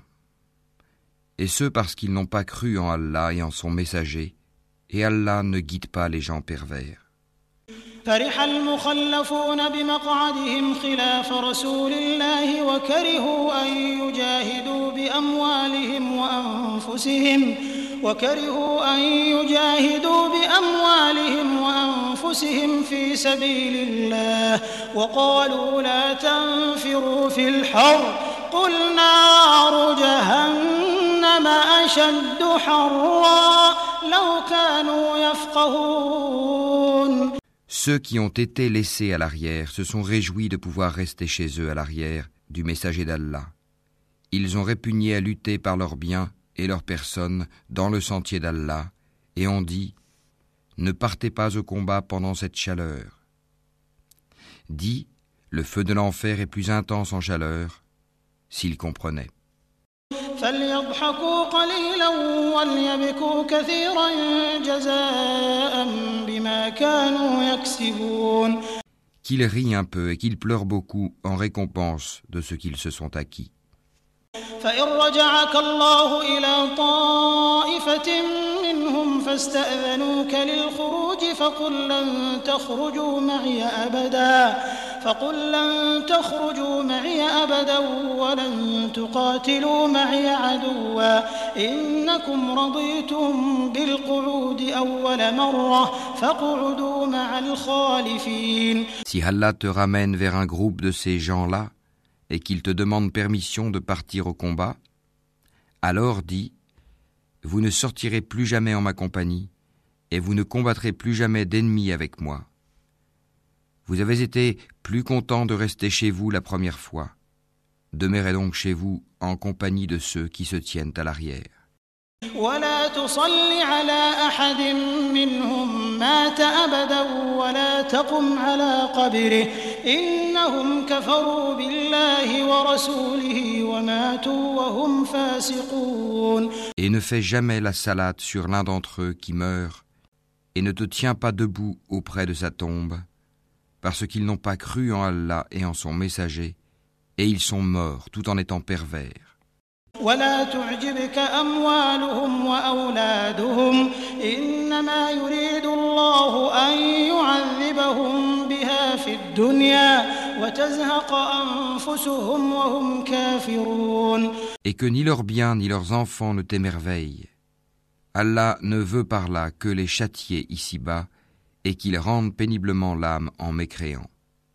Et ce parce qu'ils n'ont pas cru en Allah et en son messager, et Allah ne guide pas les gens pervers. فرح المخلفون بمقعدهم خلاف رسول الله وكرهوا أن يجاهدوا بأموالهم وأنفسهم وكرهوا أن يجاهدوا بأموالهم وأنفسهم في سبيل الله وقالوا لا تنفروا في الحر قل نار جهنم أشد حرا لو كانوا يفقهون. Ceux qui ont été laissés à l'arrière se sont réjouis de pouvoir rester chez eux à l'arrière du messager d'Allah. Ils ont répugné à lutter par leurs biens et leurs personnes dans le sentier d'Allah et ont dit « Ne partez pas au combat pendant cette chaleur ». Dit « Le feu de l'enfer est plus intense en chaleur » s'ils comprenaient. فليضحكوا قليلا وليبكوا كثيرا جزاء بما كانوا يكسبون. Qu'ils rient un peu et qu'ils pleurent beaucoup en récompense de ce qu'ils se sont acquis. فإن رجعك الله إلى طائفة منهم فاستأذنوك للخروج فقل لن تخرجوا معي أبدا فقل لن تخرجوا معي أبدا ولن تقاتلوا معي عدوا إنكم رضيتم بالقعود أول مرة فاقعدوا مع الخالفين. Si Allah te ramène vers un groupe de ces gens-là et qu'il te demande permission de partir au combat, alors dis, vous ne sortirez plus jamais en ma compagnie et vous ne combattrez plus jamais d'ennemis avec moi. Vous avez été plus content de rester chez vous la première fois. Demeurez donc chez vous en compagnie de ceux qui se tiennent à l'arrière. ولا تصل على أحد منهم مات أبدا ولا تقم على قبره إنهم كفروا بالله ورسوله وماتوا وهم فاسقون. Et ne fais jamais la salate sur l'un d'entre eux qui meurt et ne te tiens pas debout auprès de sa tombe parce qu'ils n'ont pas cru en Allah et en son messager et ils sont morts tout en étant pervers. ولا تعجبك أموالهم وأولادهم إنما يريد الله أن يعذبهم بها في الدنيا وتزهق أنفسهم وهم كافرون. Et que ni leurs biens ni leurs enfants ne t'émerveillent. Allah ne veut par là que les châtier ici-bas et qu'ils rendent péniblement l'âme en mécréant.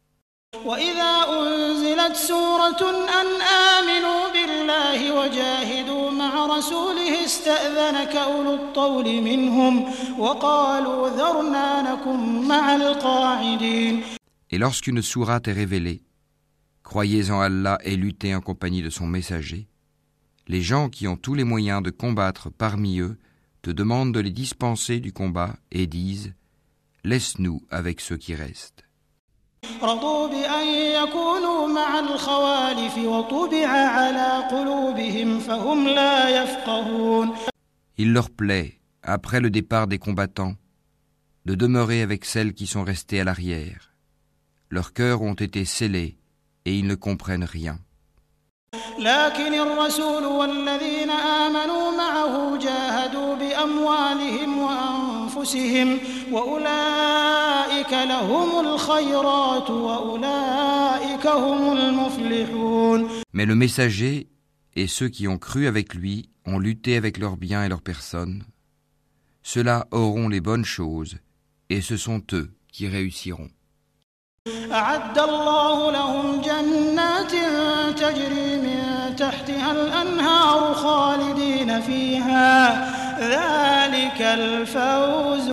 وإذا أنزلت سورة أن آمنوا بالله وجاهدوا مع رسوله استأذنك أولو الطول منهم وقالوا ذرنا نكن مع القاعدين. Et lorsqu'une sourate est révélée, croyez en Allah et luttez en compagnie de son messager, les gens qui ont tous les moyens de combattre parmi eux te demandent de les dispenser du combat et disent « Laisse-nous avec ceux qui restent ». رضوا بأن يكونوا مع الخوالف وطبع على قلوبهم فهم لا يفقهون. Il leur plaît, après le départ des combattants, de demeurer avec celles qui sont restées à l'arrière. Leurs cœurs ont été scellés et ils ne comprennent rien. لكن الرسول والذين آمنوا معه جاهدوا بأموالهم وأنفسهم وأولئك لهم الخيرات وأولئك هم المفلحون. Mais le messager et ceux qui ont cru avec lui ont lutté avec leurs biens et leurs personnes. Ceux-là auront les bonnes choses et ce sont eux qui réussiront. أعد الله لهم جنات تجري من تحتها الأنهار خالدين فيها ذلك الفوز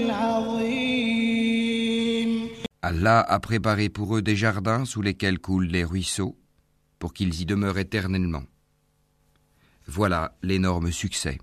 العظيم. Allah a préparé pour eux des jardins sous lesquels coulent les ruisseaux pour qu'ils y demeurent éternellement. Voilà l'énorme succès.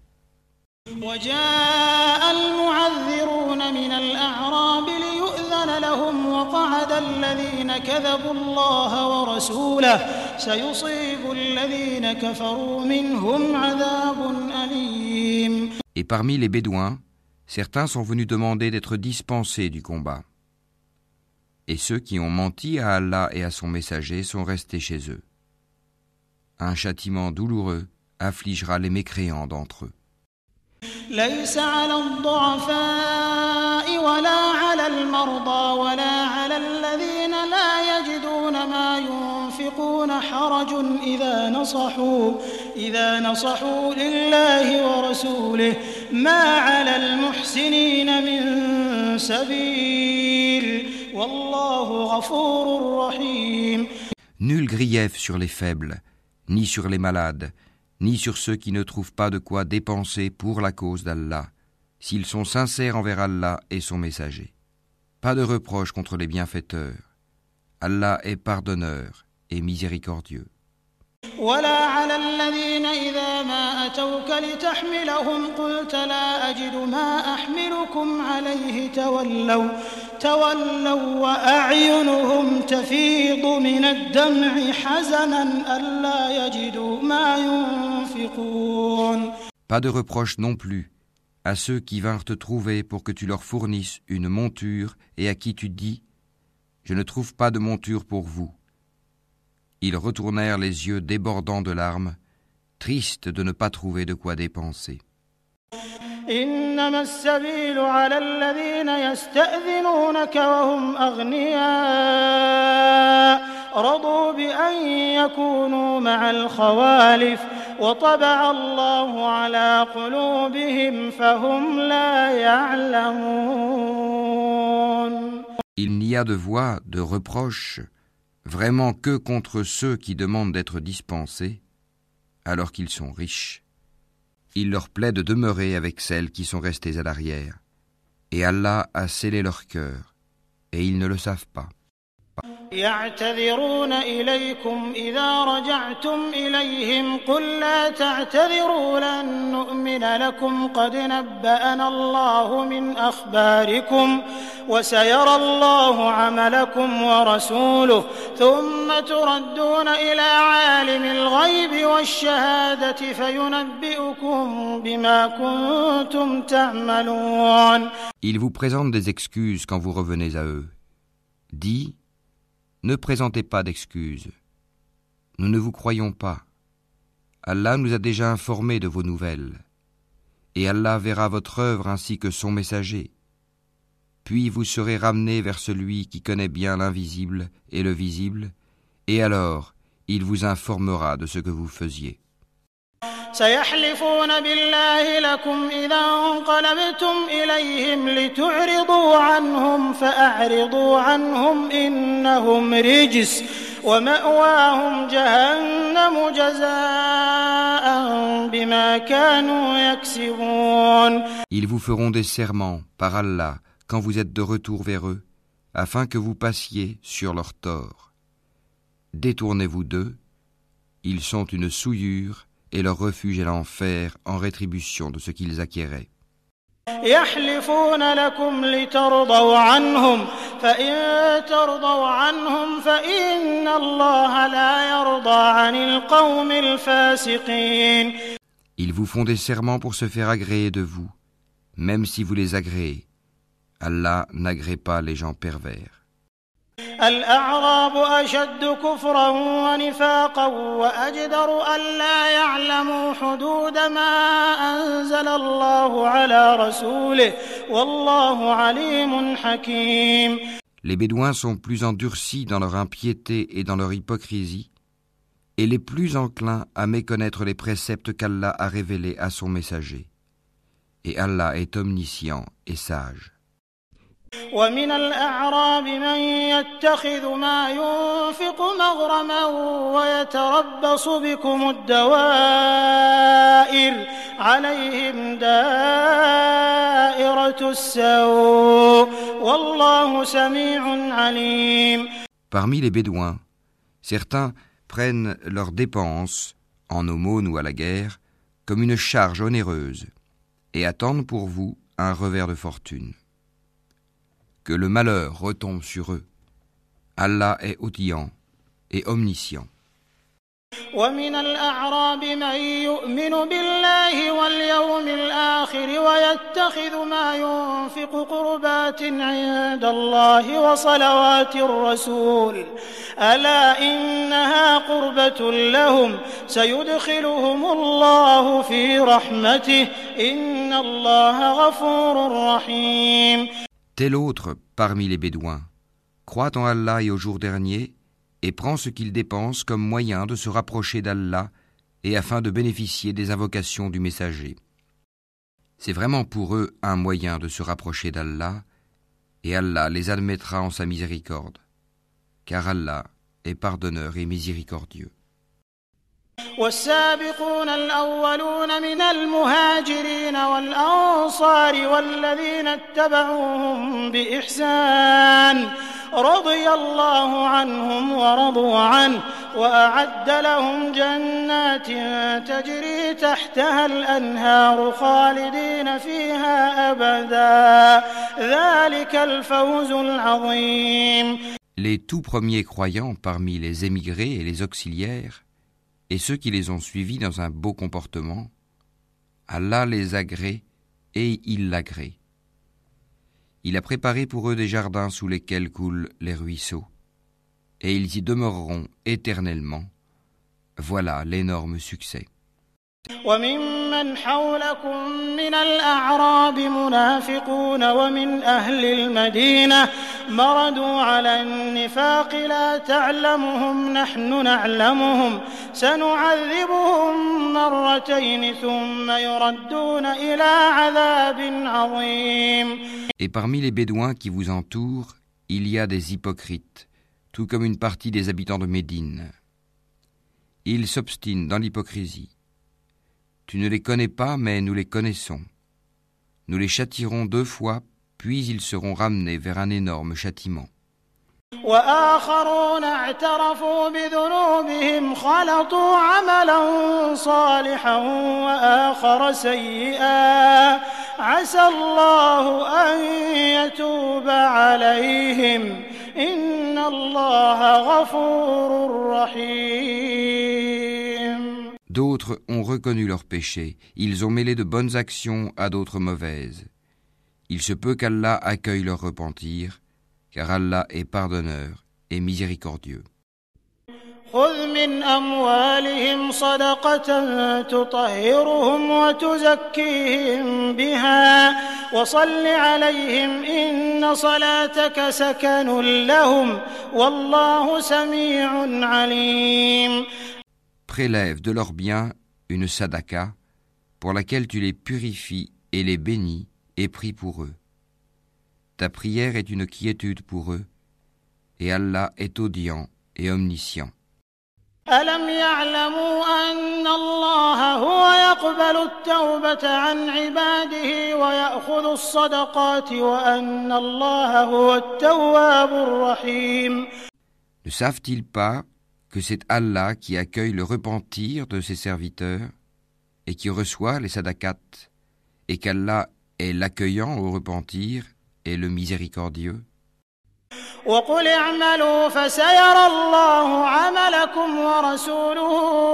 وجاء المعذرون من الأعراب ليؤذن لهم وقعد الذين كذبوا الله ورسوله سيصيب الذين كفروا منهم عذاب أليم. Et parmi les Bédouins, certains sont venus demander d'être dispensés du combat. Et ceux qui ont menti à Allah et à son messager sont restés chez eux. Un châtiment douloureux affligera les mécréants d'entre eux. ليس على الضعفاء ولا على المرضى ولا على الذين لا يجدون ما ينفقون حرج إذا نصحوا إذا نصحوا لله ورسوله ما على المحسنين من سبيل والله غفور رحيم. Nul grief sur les faibles, ni sur les malades, ni sur ceux qui ne trouvent pas de quoi dépenser pour la cause d'Allah, s'ils sont sincères envers Allah et son messager. Pas de reproche contre les bienfaiteurs. Allah est pardonneur et miséricordieux. ولا على الذين إذا ما أتوك لتحملهم قلت لا أجد ما أحملكم عليه تولوا تولوا وأعينهم تفيض من الدمع حزنا ألا يجدوا ما ينفقون. Pas de reproche non plus à ceux qui vinrent te trouver pour que tu leur fournisses une monture et à qui tu dis « Je ne trouve pas de monture pour vous ». Ils retournèrent les yeux débordants de larmes, tristes de ne pas trouver de quoi dépenser. إنما السبيل على الذين يستأذنونك وهم أغنياء رضوا بأن يكونوا مع الخوالف وطبع الله على قلوبهم فهم لا يعلمون. Il n'y a de voix, de reproche, vraiment que contre ceux qui demandent d'être dispensés, alors qu'ils sont riches. Il leur plaît de demeurer avec celles qui sont restées à l'arrière. Et Allah a scellé leur cœur, et ils ne le savent pas. يعتذرون إليكم إذا رجعتم إليهم قل لا تعتذروا لن نؤمن لكم قد نبأنا الله من أخباركم وسيرى الله عملكم ورسوله ثم تردون إلى عالم الغيب والشهادة فينبئكم بما كنتم تعملون. Ils vous présentent des excuses quand vous revenez à eux. Dis, ne présentez pas d'excuses. Nous ne vous croyons pas. Allah nous a déjà informés de vos nouvelles. Et Allah verra votre œuvre ainsi que son messager. Puis vous serez ramenés vers celui qui connaît bien l'invisible et le visible, et alors il vous informera de ce que vous faisiez. سيحلفون بالله لكم إذا انقلبتم إليهم لتعرضوا عنهم فأعرضوا عنهم إنهم رجس ومأواهم جهنم جزاء بما كانوا يكسبون. Ils vous feront des serments par Allah quand vous êtes de retour vers eux, afin que vous passiez sur leur tort. Détournez-vous d'eux, ils sont une souillure, et leur refuge est l'enfer en rétribution de ce qu'ils acquéraient. يحلفون لكم لترضوا عنهم فإن ترضوا عنهم فإن الله لا يرضى عن القوم الفاسقين. Ils vous font des serments pour se faire agréer de vous, même si vous les agréez. Allah n'agrée pas les gens pervers. الأعراب أشد كفرا ونفاقا وأجدر ألا يعلموا حدود ما أنزل الله على رسوله والله عليم حكيم. Les Bédouins sont plus endurcis dans leur impiété et dans leur hypocrisie, et les plus enclins à méconnaître les préceptes qu'Allah a révélés à son messager. Et Allah est omniscient et sage. ومن الأعراب من يتخذ ما ينفق مغرما ويتربص بكم الدوائر عليهم دائرة السوء والله سميع عليم. Parmi les Bédouins, certains prennent leurs dépenses, en aumône ou à la guerre, comme une charge onéreuse, et attendent pour vous un revers de fortune. Que le malheur retombe sur eux. Allah est audient et omniscient. ومن الأعراب من يؤمن بالله واليوم الآخر ويتخذ ما ينفق قربات عند الله وصلوات الرسول ألا إنها قربة لهم سيدخلهم الله في رحمته إن الله غفور رحيم. Tel autre, parmi les Bédouins, croit en Allah et au jour dernier et prend ce qu'il dépense comme moyen de se rapprocher d'Allah et afin de bénéficier des invocations du messager. C'est vraiment pour eux un moyen de se rapprocher d'Allah et Allah les admettra en sa miséricorde, car Allah est pardonneur et miséricordieux. والسابقون الأولون من المهاجرين والأنصار والذين اتبعوهم بإحسان رضي الله عنهم ورضوا عنه وأعد لهم جنات تجري تحتها الأنهار خالدين فيها أبدا ذلك الفوز العظيم. Les tout premiers croyants parmi les émigrés et les auxiliaires et ceux qui les ont suivis dans un beau comportement, Allah les agrée et il l'agrée. Il a préparé pour eux des jardins sous lesquels coulent les ruisseaux, et ils y demeureront éternellement. Voilà l'énorme succès. وممن حولكم من الأعراب منافقون ومن أهل المدينة مردوا على النفاق لا تعلمهم نحن نعلمهم سنعذبهم مرتين ثم يردون إلى عذاب عظيم. Et parmi les Bédouins qui vous entourent, il y a des hypocrites, tout comme une partie des habitants de Médine. Ils s'obstinent dans l'hypocrisie. Tu ne les connais pas, mais nous les connaissons. Nous les châtierons deux fois, puis ils seront ramenés vers un énorme châtiment. وآخرون اعترفوا بذنوبهم خلطوا عملا صالحا وآخر سيئا عسى الله أن يتوب عليهم إن الله غفور رحيم. D'autres ont reconnu leurs péchés, ils ont mêlé de bonnes actions à d'autres mauvaises. Il se peut qu'Allah accueille leur repentir, car Allah est pardonneur et miséricordieux. خذ من أموالهم صدقة تطهرهم وتزكيهم بها وصل عليهم إن صلاتك سكن لهم والله سميع عليم. Prélève de leurs biens une sadaka pour laquelle tu les purifies et les bénis et prie pour eux. Ta prière est une quiétude pour eux et Allah est audient et omniscient. ألم يعلموا أن الله هو يقبل التوبة عن عباده ويأخذ الصدقات وأن الله هو التواب الرحيم. Ne savent-ils pas que c'est Allah qui accueille le repentir de ses serviteurs et qui reçoit les sadakats, et qu'Allah est l'accueillant au repentir et le miséricordieux? وقل اعملوا فسيرى الله عملكم ورسوله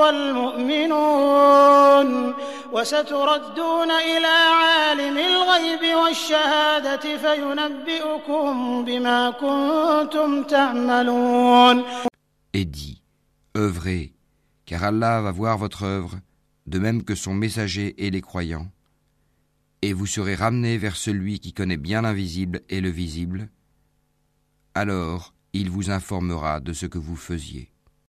والمؤمنون وستردون إلى عالم الغيب والشهادة فينبئكم بما كنتم تعملون. Et dis, œuvrez, car Allah va voir votre œuvre, de même que son messager et les croyants, et vous serez ramenés vers celui qui connaît bien l'invisible et le visible. Alors il vous informera de ce que vous faisiez.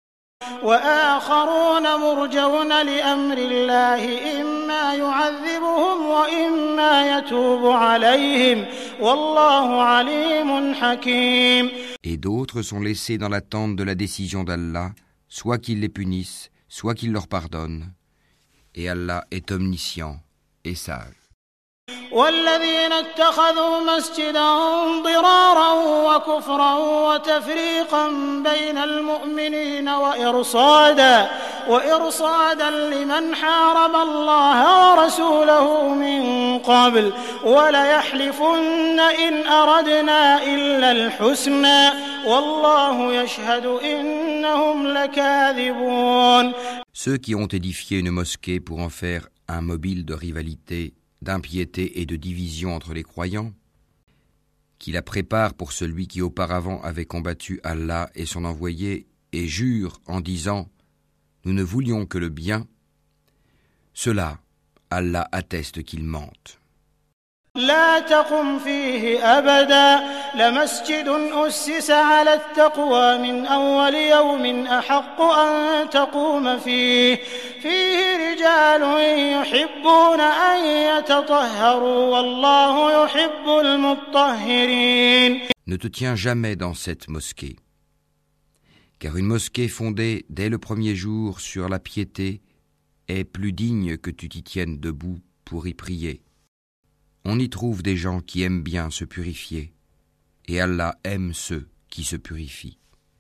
وآخرون مرجون لأمر الله إما يعذبهم وإما يتوب عليهم والله عليم حكيم. Et d'autres sont laissés dans l'attente de la décision d'Allah, soit qu'il les punisse, soit qu'il leur pardonne. Et Allah est omniscient et sage. والذين اتخذوا مسجدا ضرارا وكفرا وتفريقا بين المؤمنين وإرصادا وإرصادا لمن حارب الله ورسوله من قبل وليحلفن إن أردنا إلا الحسنى والله يشهد إنهم لكاذبون. Ceux qui ont édifié une mosquée pour en faire un mobile de rivalité, d'impiété et de division entre les croyants, qui la prépare pour celui qui auparavant avait combattu Allah et son envoyé et jure en disant « Nous ne voulions que le bien », cela, Allah atteste qu'ils mentent. لا تقم فيه أبدا لمسجد أسس على التقوى من أول يوم أحق أن تقوم فيه فيه رجال يحبون أن يتطهروا والله يحب المطهرين. Ne te tiens jamais dans cette mosquée, car une mosquée fondée dès le premier jour sur la piété est plus digne que tu t'y tiennes debout pour y prier. On y trouve des gens qui aiment bien se purifier, et Allah aime ceux qui se purifient.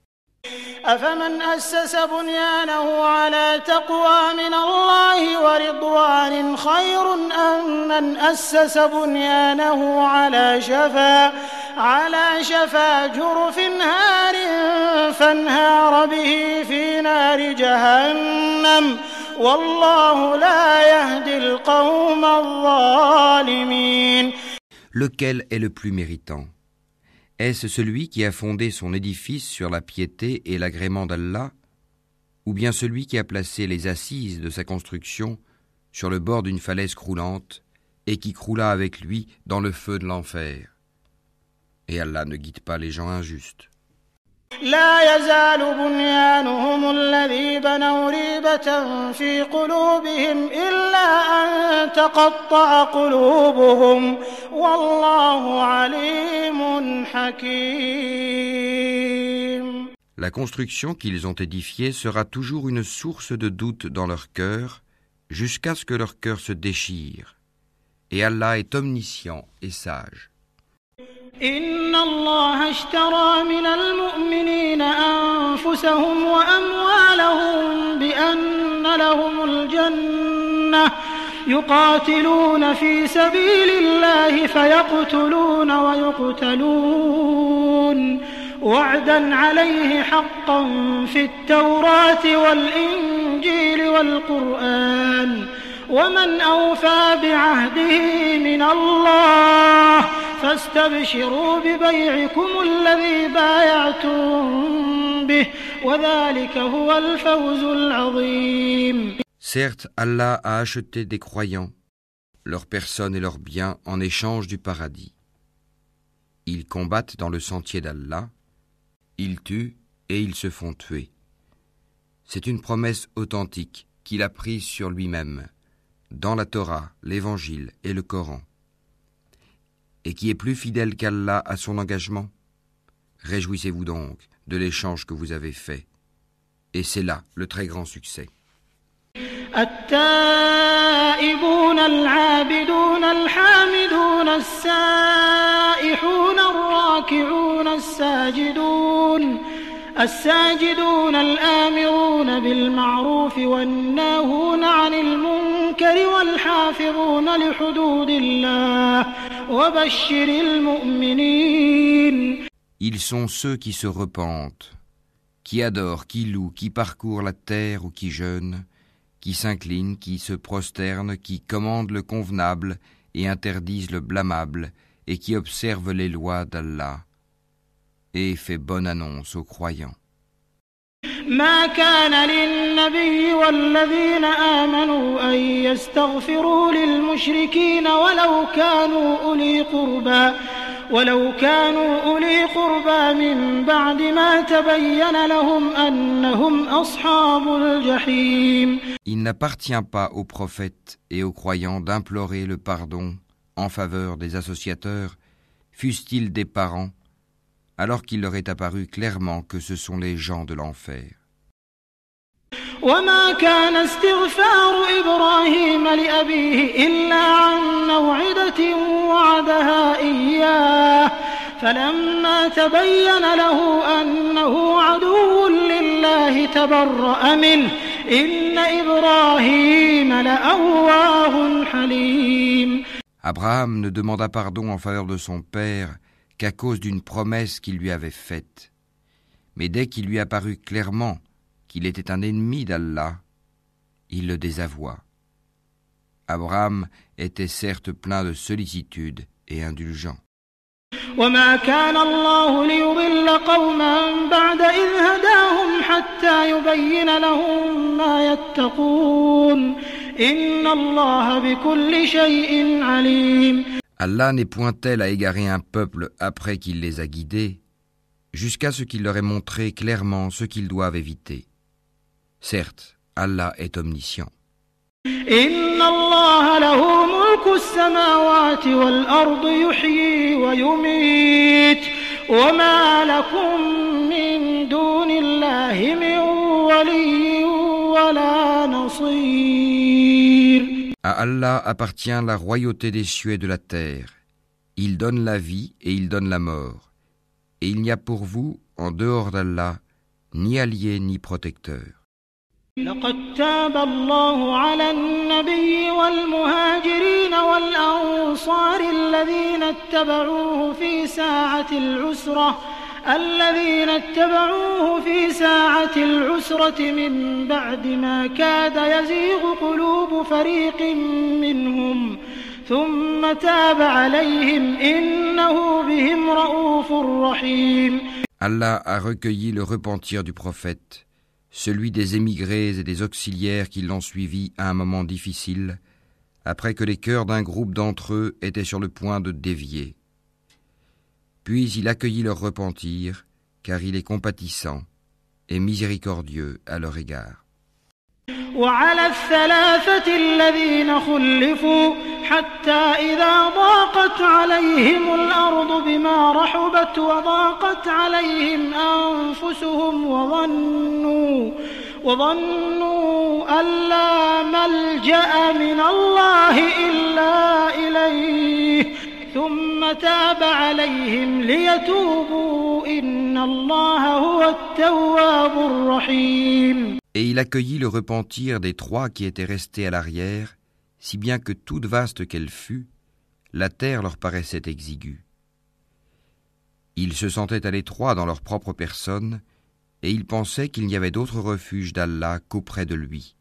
أفمن أسس بنيانه على تقوى من الله ورضوان خير أم من أسس بنيانه على شفا على شفا جرف هار فانهار به في نار جهنم والله لا يهدي القوم الظالمين. Lequel est le plus méritant? Est-ce celui qui a fondé son édifice sur la piété et l'agrément d'Allah, ou bien celui qui a placé les assises de sa construction sur le bord d'une falaise croulante et qui croula avec lui dans le feu de l'enfer? Et Allah ne guide pas les gens injustes. لا يزال بنيانهم الذي بنوا ريبة في قلوبهم إلا أن تقطع قلوبهم والله عليم حكيم. La construction qu'ils ont édifiée sera toujours une source de doute dans leur cœur jusqu'à ce que leur cœur se déchire. Et Allah est omniscient et sage. إن الله اشترى من المؤمنين أنفسهم وأموالهم بأن لهم الجنة يقاتلون في سبيل الله فيقتلون ويقتلون وعدا عليه حقا في التوراة والإنجيل والقرآن ومن أوفى بعهده من الله فاستبشروا ببيعكم الذي بايعتم به وذلك هو الفوز العظيم. Certes, Allah a acheté des croyants, leurs personnes et leurs biens en échange du paradis. Ils combattent dans le sentier d'Allah, ils tuent et ils se font tuer. C'est une promesse authentique qu'il a prise sur lui-même, dans la Torah, l'Évangile et le Coran. Et qui est plus fidèle qu'Allah à son engagement? Réjouissez-vous donc de l'échange que vous avez fait. Et c'est là le très grand succès. التائبون العابدون الحامدون السائحون الراكعون الساجدون الساجدون الآمرون بالمعروف والناهون عن المنكر والحافظون لحدود الله وبشر المؤمنين. Ils sont ceux qui se repentent, qui adorent, qui louent, qui parcourent la terre ou qui jeûnent, qui s'inclinent, qui se prosternent, qui commandent le convenable et interdisent le blâmable, et qui observent les lois d'Allah, et fait bonne annonce aux croyants. ما كان للنبي والذين آمنوا أن يستغفروا للمشركين ولو كانوا أولي قربى ولو كانوا أولي قربى من بعد ما تبين لهم أنهم أصحاب الجحيم. Il n'appartient pas aux prophètes et aux croyants d'implorer le pardon en faveur des associateurs, fussent-ils des parents, alors qu'il leur est apparu clairement que ce sont les gens de l'enfer. وما كان استغفار إبراهيم لأبيه إلا عن موعدة وعدها إياه فلما تبين له أنه عدو لله تبرأ منه إن إبراهيم لأواه حليم. Abraham ne demanda pardon en faveur de son père qu'à cause d'une promesse qu'il lui avait faite. Mais dès qu'il lui apparut clairement qu'il était un ennemi d'Allah, il le désavoua. Abraham était certes plein de sollicitude et indulgent. وما كان الله ليضل قوما بعد إذ هداهم حتى يبين لهم ما يتقون إن الله بكل شيء عليم. Allah n'est point tel à égarer un peuple après qu'il les a guidés, jusqu'à ce qu'il leur ait montré clairement ce qu'ils doivent éviter. Certes, Allah est omniscient. إن الله له ملك السماوات والأرض يحيي ويميت وما لكم من دون الله من ولي ولا نصير. À Allah appartient la royauté des cieux et de la terre. Il donne la vie et il donne la mort. Et il n'y a pour vous, en dehors d'Allah, ni allié ni protecteur. لقد تاب الله على النبي والمهاجرين والأنصار الذين اتبعوه في ساعة العسرة الذين اتبعوه في ساعة العسرة من بعد ما كاد يزيغ قلوب فريق منهم ثم تاب عليهم إنه بهم رؤوف رحيم. Allah a recueilli le repentir du prophète, celui des émigrés et des auxiliaires qui l'ont suivi à un moment difficile, après que les cœurs d'un groupe d'entre eux étaient sur le point de dévier. Puis il accueillit leur repentir, car il est compatissant et miséricordieux à leur égard. وعلى الثلاثة الذين خلفوا حتى إذا ضاقت عليهم الأرض بما رحبت وضاقت عليهم أنفسهم وظنوا وظنوا أن لا ملجأ من الله إلا إليه ثم تاب عليهم ليتوبوا إن الله هو التواب الرحيم. Et il accueillit le repentir des trois qui étaient restés à l'arrière, si bien que toute vaste qu'elle fût, la terre leur paraissait exiguë. Ils se sentaient à l'étroit dans leur propre personne, et ils pensaient qu'il n'y avait d'autre refuge d'Allah qu'auprès de lui.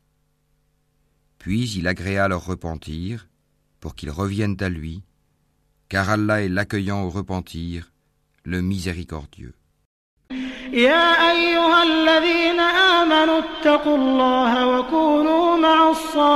Puis il agréa leur repentir, pour qu'ils reviennent à lui, car Allah est l'accueillant au repentir, le miséricordieux. يا أيها الذين آمنوا اتقوا الله وكونوا مع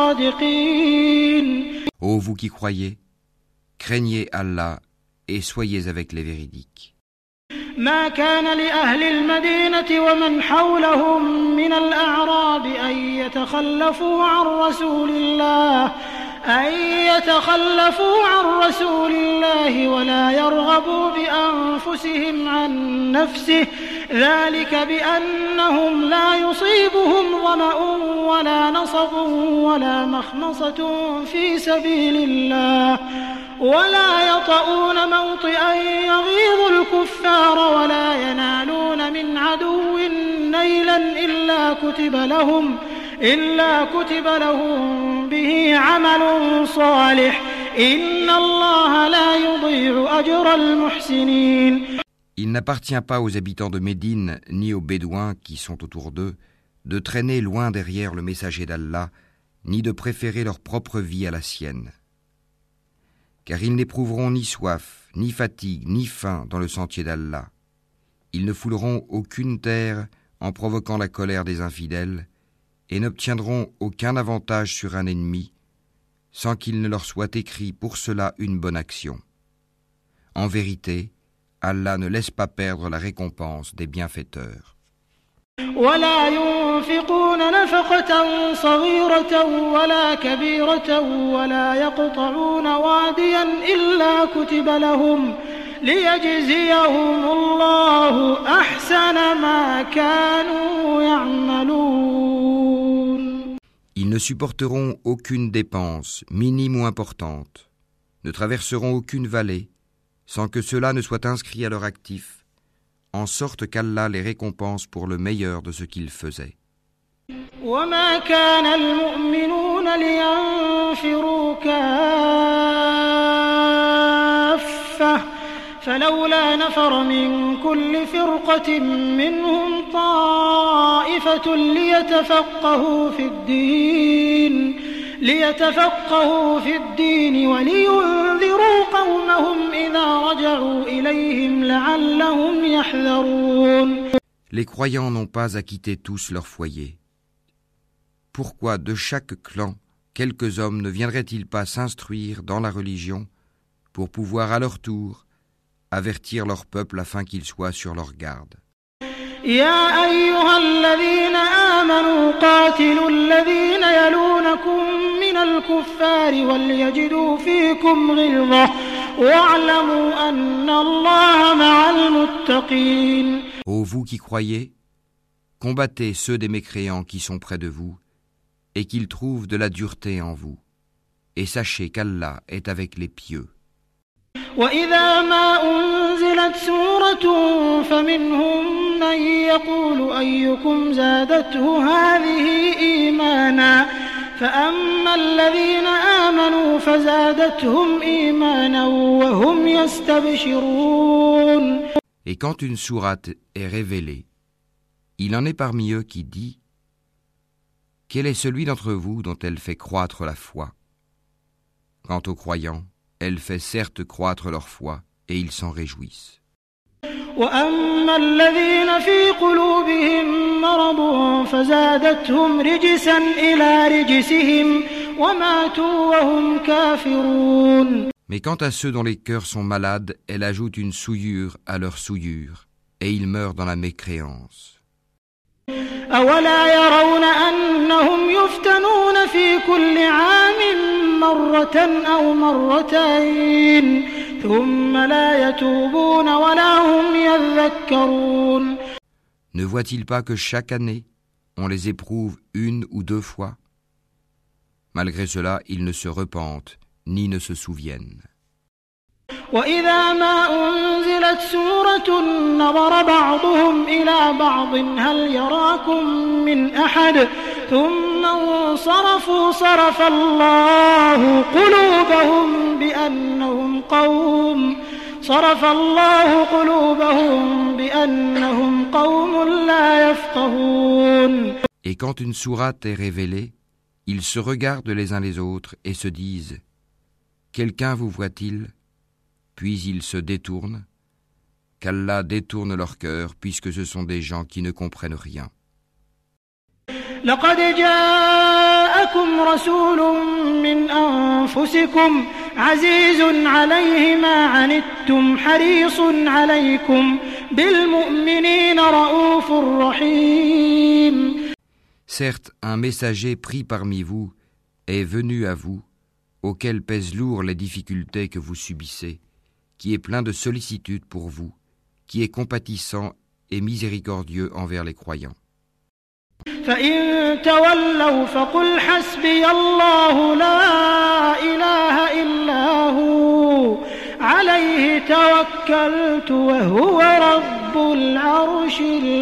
الصادقين. Ô vous qui croyez, craignez Allah et soyez avec les véridiques. ما كان لأهل المدينة ومن حولهم من الأعراب أن يتخلفوا عن رسول الله أن يتخلفوا عن رسول الله ولا يرغبوا بأنفسهم عن نفسه ذلك بأنهم لا يصيبهم ظمأ ولا نصب ولا مخمصة في سبيل الله ولا يطؤون موطئا يغيظ الكفار ولا ينالون من عدو نيلا إلا كتب لهم إلا كتب لهم به عمل صالح إن الله لا يضيع أجر المحسنين. Il n'appartient pas aux habitants de Médine ni aux Bédouins qui sont autour d'eux de traîner loin derrière le messager d'Allah, ni de préférer leur propre vie à la sienne. Car ils n'éprouveront ni soif, ni fatigue, ni faim dans le sentier d'Allah. Ils ne fouleront aucune terre en provoquant la colère des infidèles et n'obtiendront aucun avantage sur un ennemi sans qu'il ne leur soit écrit pour cela une bonne action. En vérité, Allah ne laisse pas perdre la récompense des bienfaiteurs. ولا ينفقون نفقة صغيرة ولا كبيرة ولا يقطعون واديا إلا كتب لهم ليجزيهم الله أحسن ما كانوا يعملون. Ils ne supporteront aucune dépense, minime ou importante, ne traverseront aucune vallée, sans que cela ne soit inscrit à leur actif, en sorte qu'Allah les récompense pour le meilleur de ce qu'ils faisaient. وما كان المؤمنون لينفروا كافة فلولا نفر من كل فرقة منهم طائفة ليتفقهوا في الدين ليتفقهوا في الدين ولينذروا قومهم إذا رجعوا إليهم لعلهم يحذرون. Les croyants n'ont pas à quitter tous leur foyer. Pourquoi de chaque clan quelques hommes ne viendraient-ils pas s'instruire dans la religion pour pouvoir à leur tour avertir leur peuple afin qu'ils soient sur leur garde? يا أيها الذين آمنوا قاتلوا الذين يلونكم من الكفار وليجدوا فيكم غلظة واعلموا أن الله مع المتقين. Ô vous qui croyez, combattez ceux des mécréants qui sont près de vous et qu'ils trouvent de la dureté en vous. Et sachez qu'Allah est avec les pieux. وإذا ما أنزلت سورة فمنهم من يقول أيكم زادته هذه إيمانا فأما الذين آمنوا فزادتهم إيمانا وهم يستبشرون. Et quand une sourate est révélée, il en est parmi eux qui dit: Quel est celui d'entre vous dont elle fait croître la foi? Quant aux croyants, elle fait certes croître leur foi, et ils s'en réjouissent. وأما الذين في قلوبهم مرض فزادتهم رجسا إلى رجسهم وماتوا وهم كافرون. Mais quant à ceux dont les cœurs sont malades, elle ajoute une souillure à leur souillure, et ils meurent dans la mécréance. أولا يرون أنهم يفتنون في كل عام مرة أو مرتين ثم لا يتوبون ولا هم يذكرون. Ne voient-ils pas que chaque année, on les éprouve une ou deux fois? Malgré cela, ils ne se repentent, ni ne se souviennent. وإذا ما أنزلت سورة نظر بعضهم إلى بعض هل يراكم من أحد ثم انصرفوا صرف الله قلوبهم بأنهم قوم صرف الله قلوبهم بأنهم قوم لا يفقهون. Et quand une sourate est révélée, ils se regardent les uns les autres et se disent: Quelqu'un vous voit-il? Puis ils se détournent, qu'Allah détourne leur cœur, puisque ce sont des gens qui ne comprennent rien. لقد جاءكم رسول من أنفسكم عزيز عليه ما عنتم حريص عليكم بالمؤمنين رؤوف رحيم. Certes, un messager pris parmi vous est venu à vous, auquel pèsent lourd les difficultés que vous subissez, qui est plein de sollicitude pour vous, qui est compatissant et miséricordieux envers les croyants. فإن تولوا فقل حسبي الله لا إله إلا هو عليه توكلت وهو رب العرش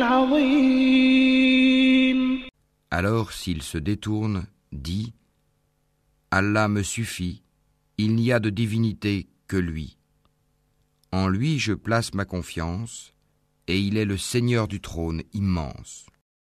العظيم. Alors s'ils se détournent, dis: Allah me suffit, il n'y a de divinité que lui. En lui je place ma confiance, et il est le Seigneur du trône immense.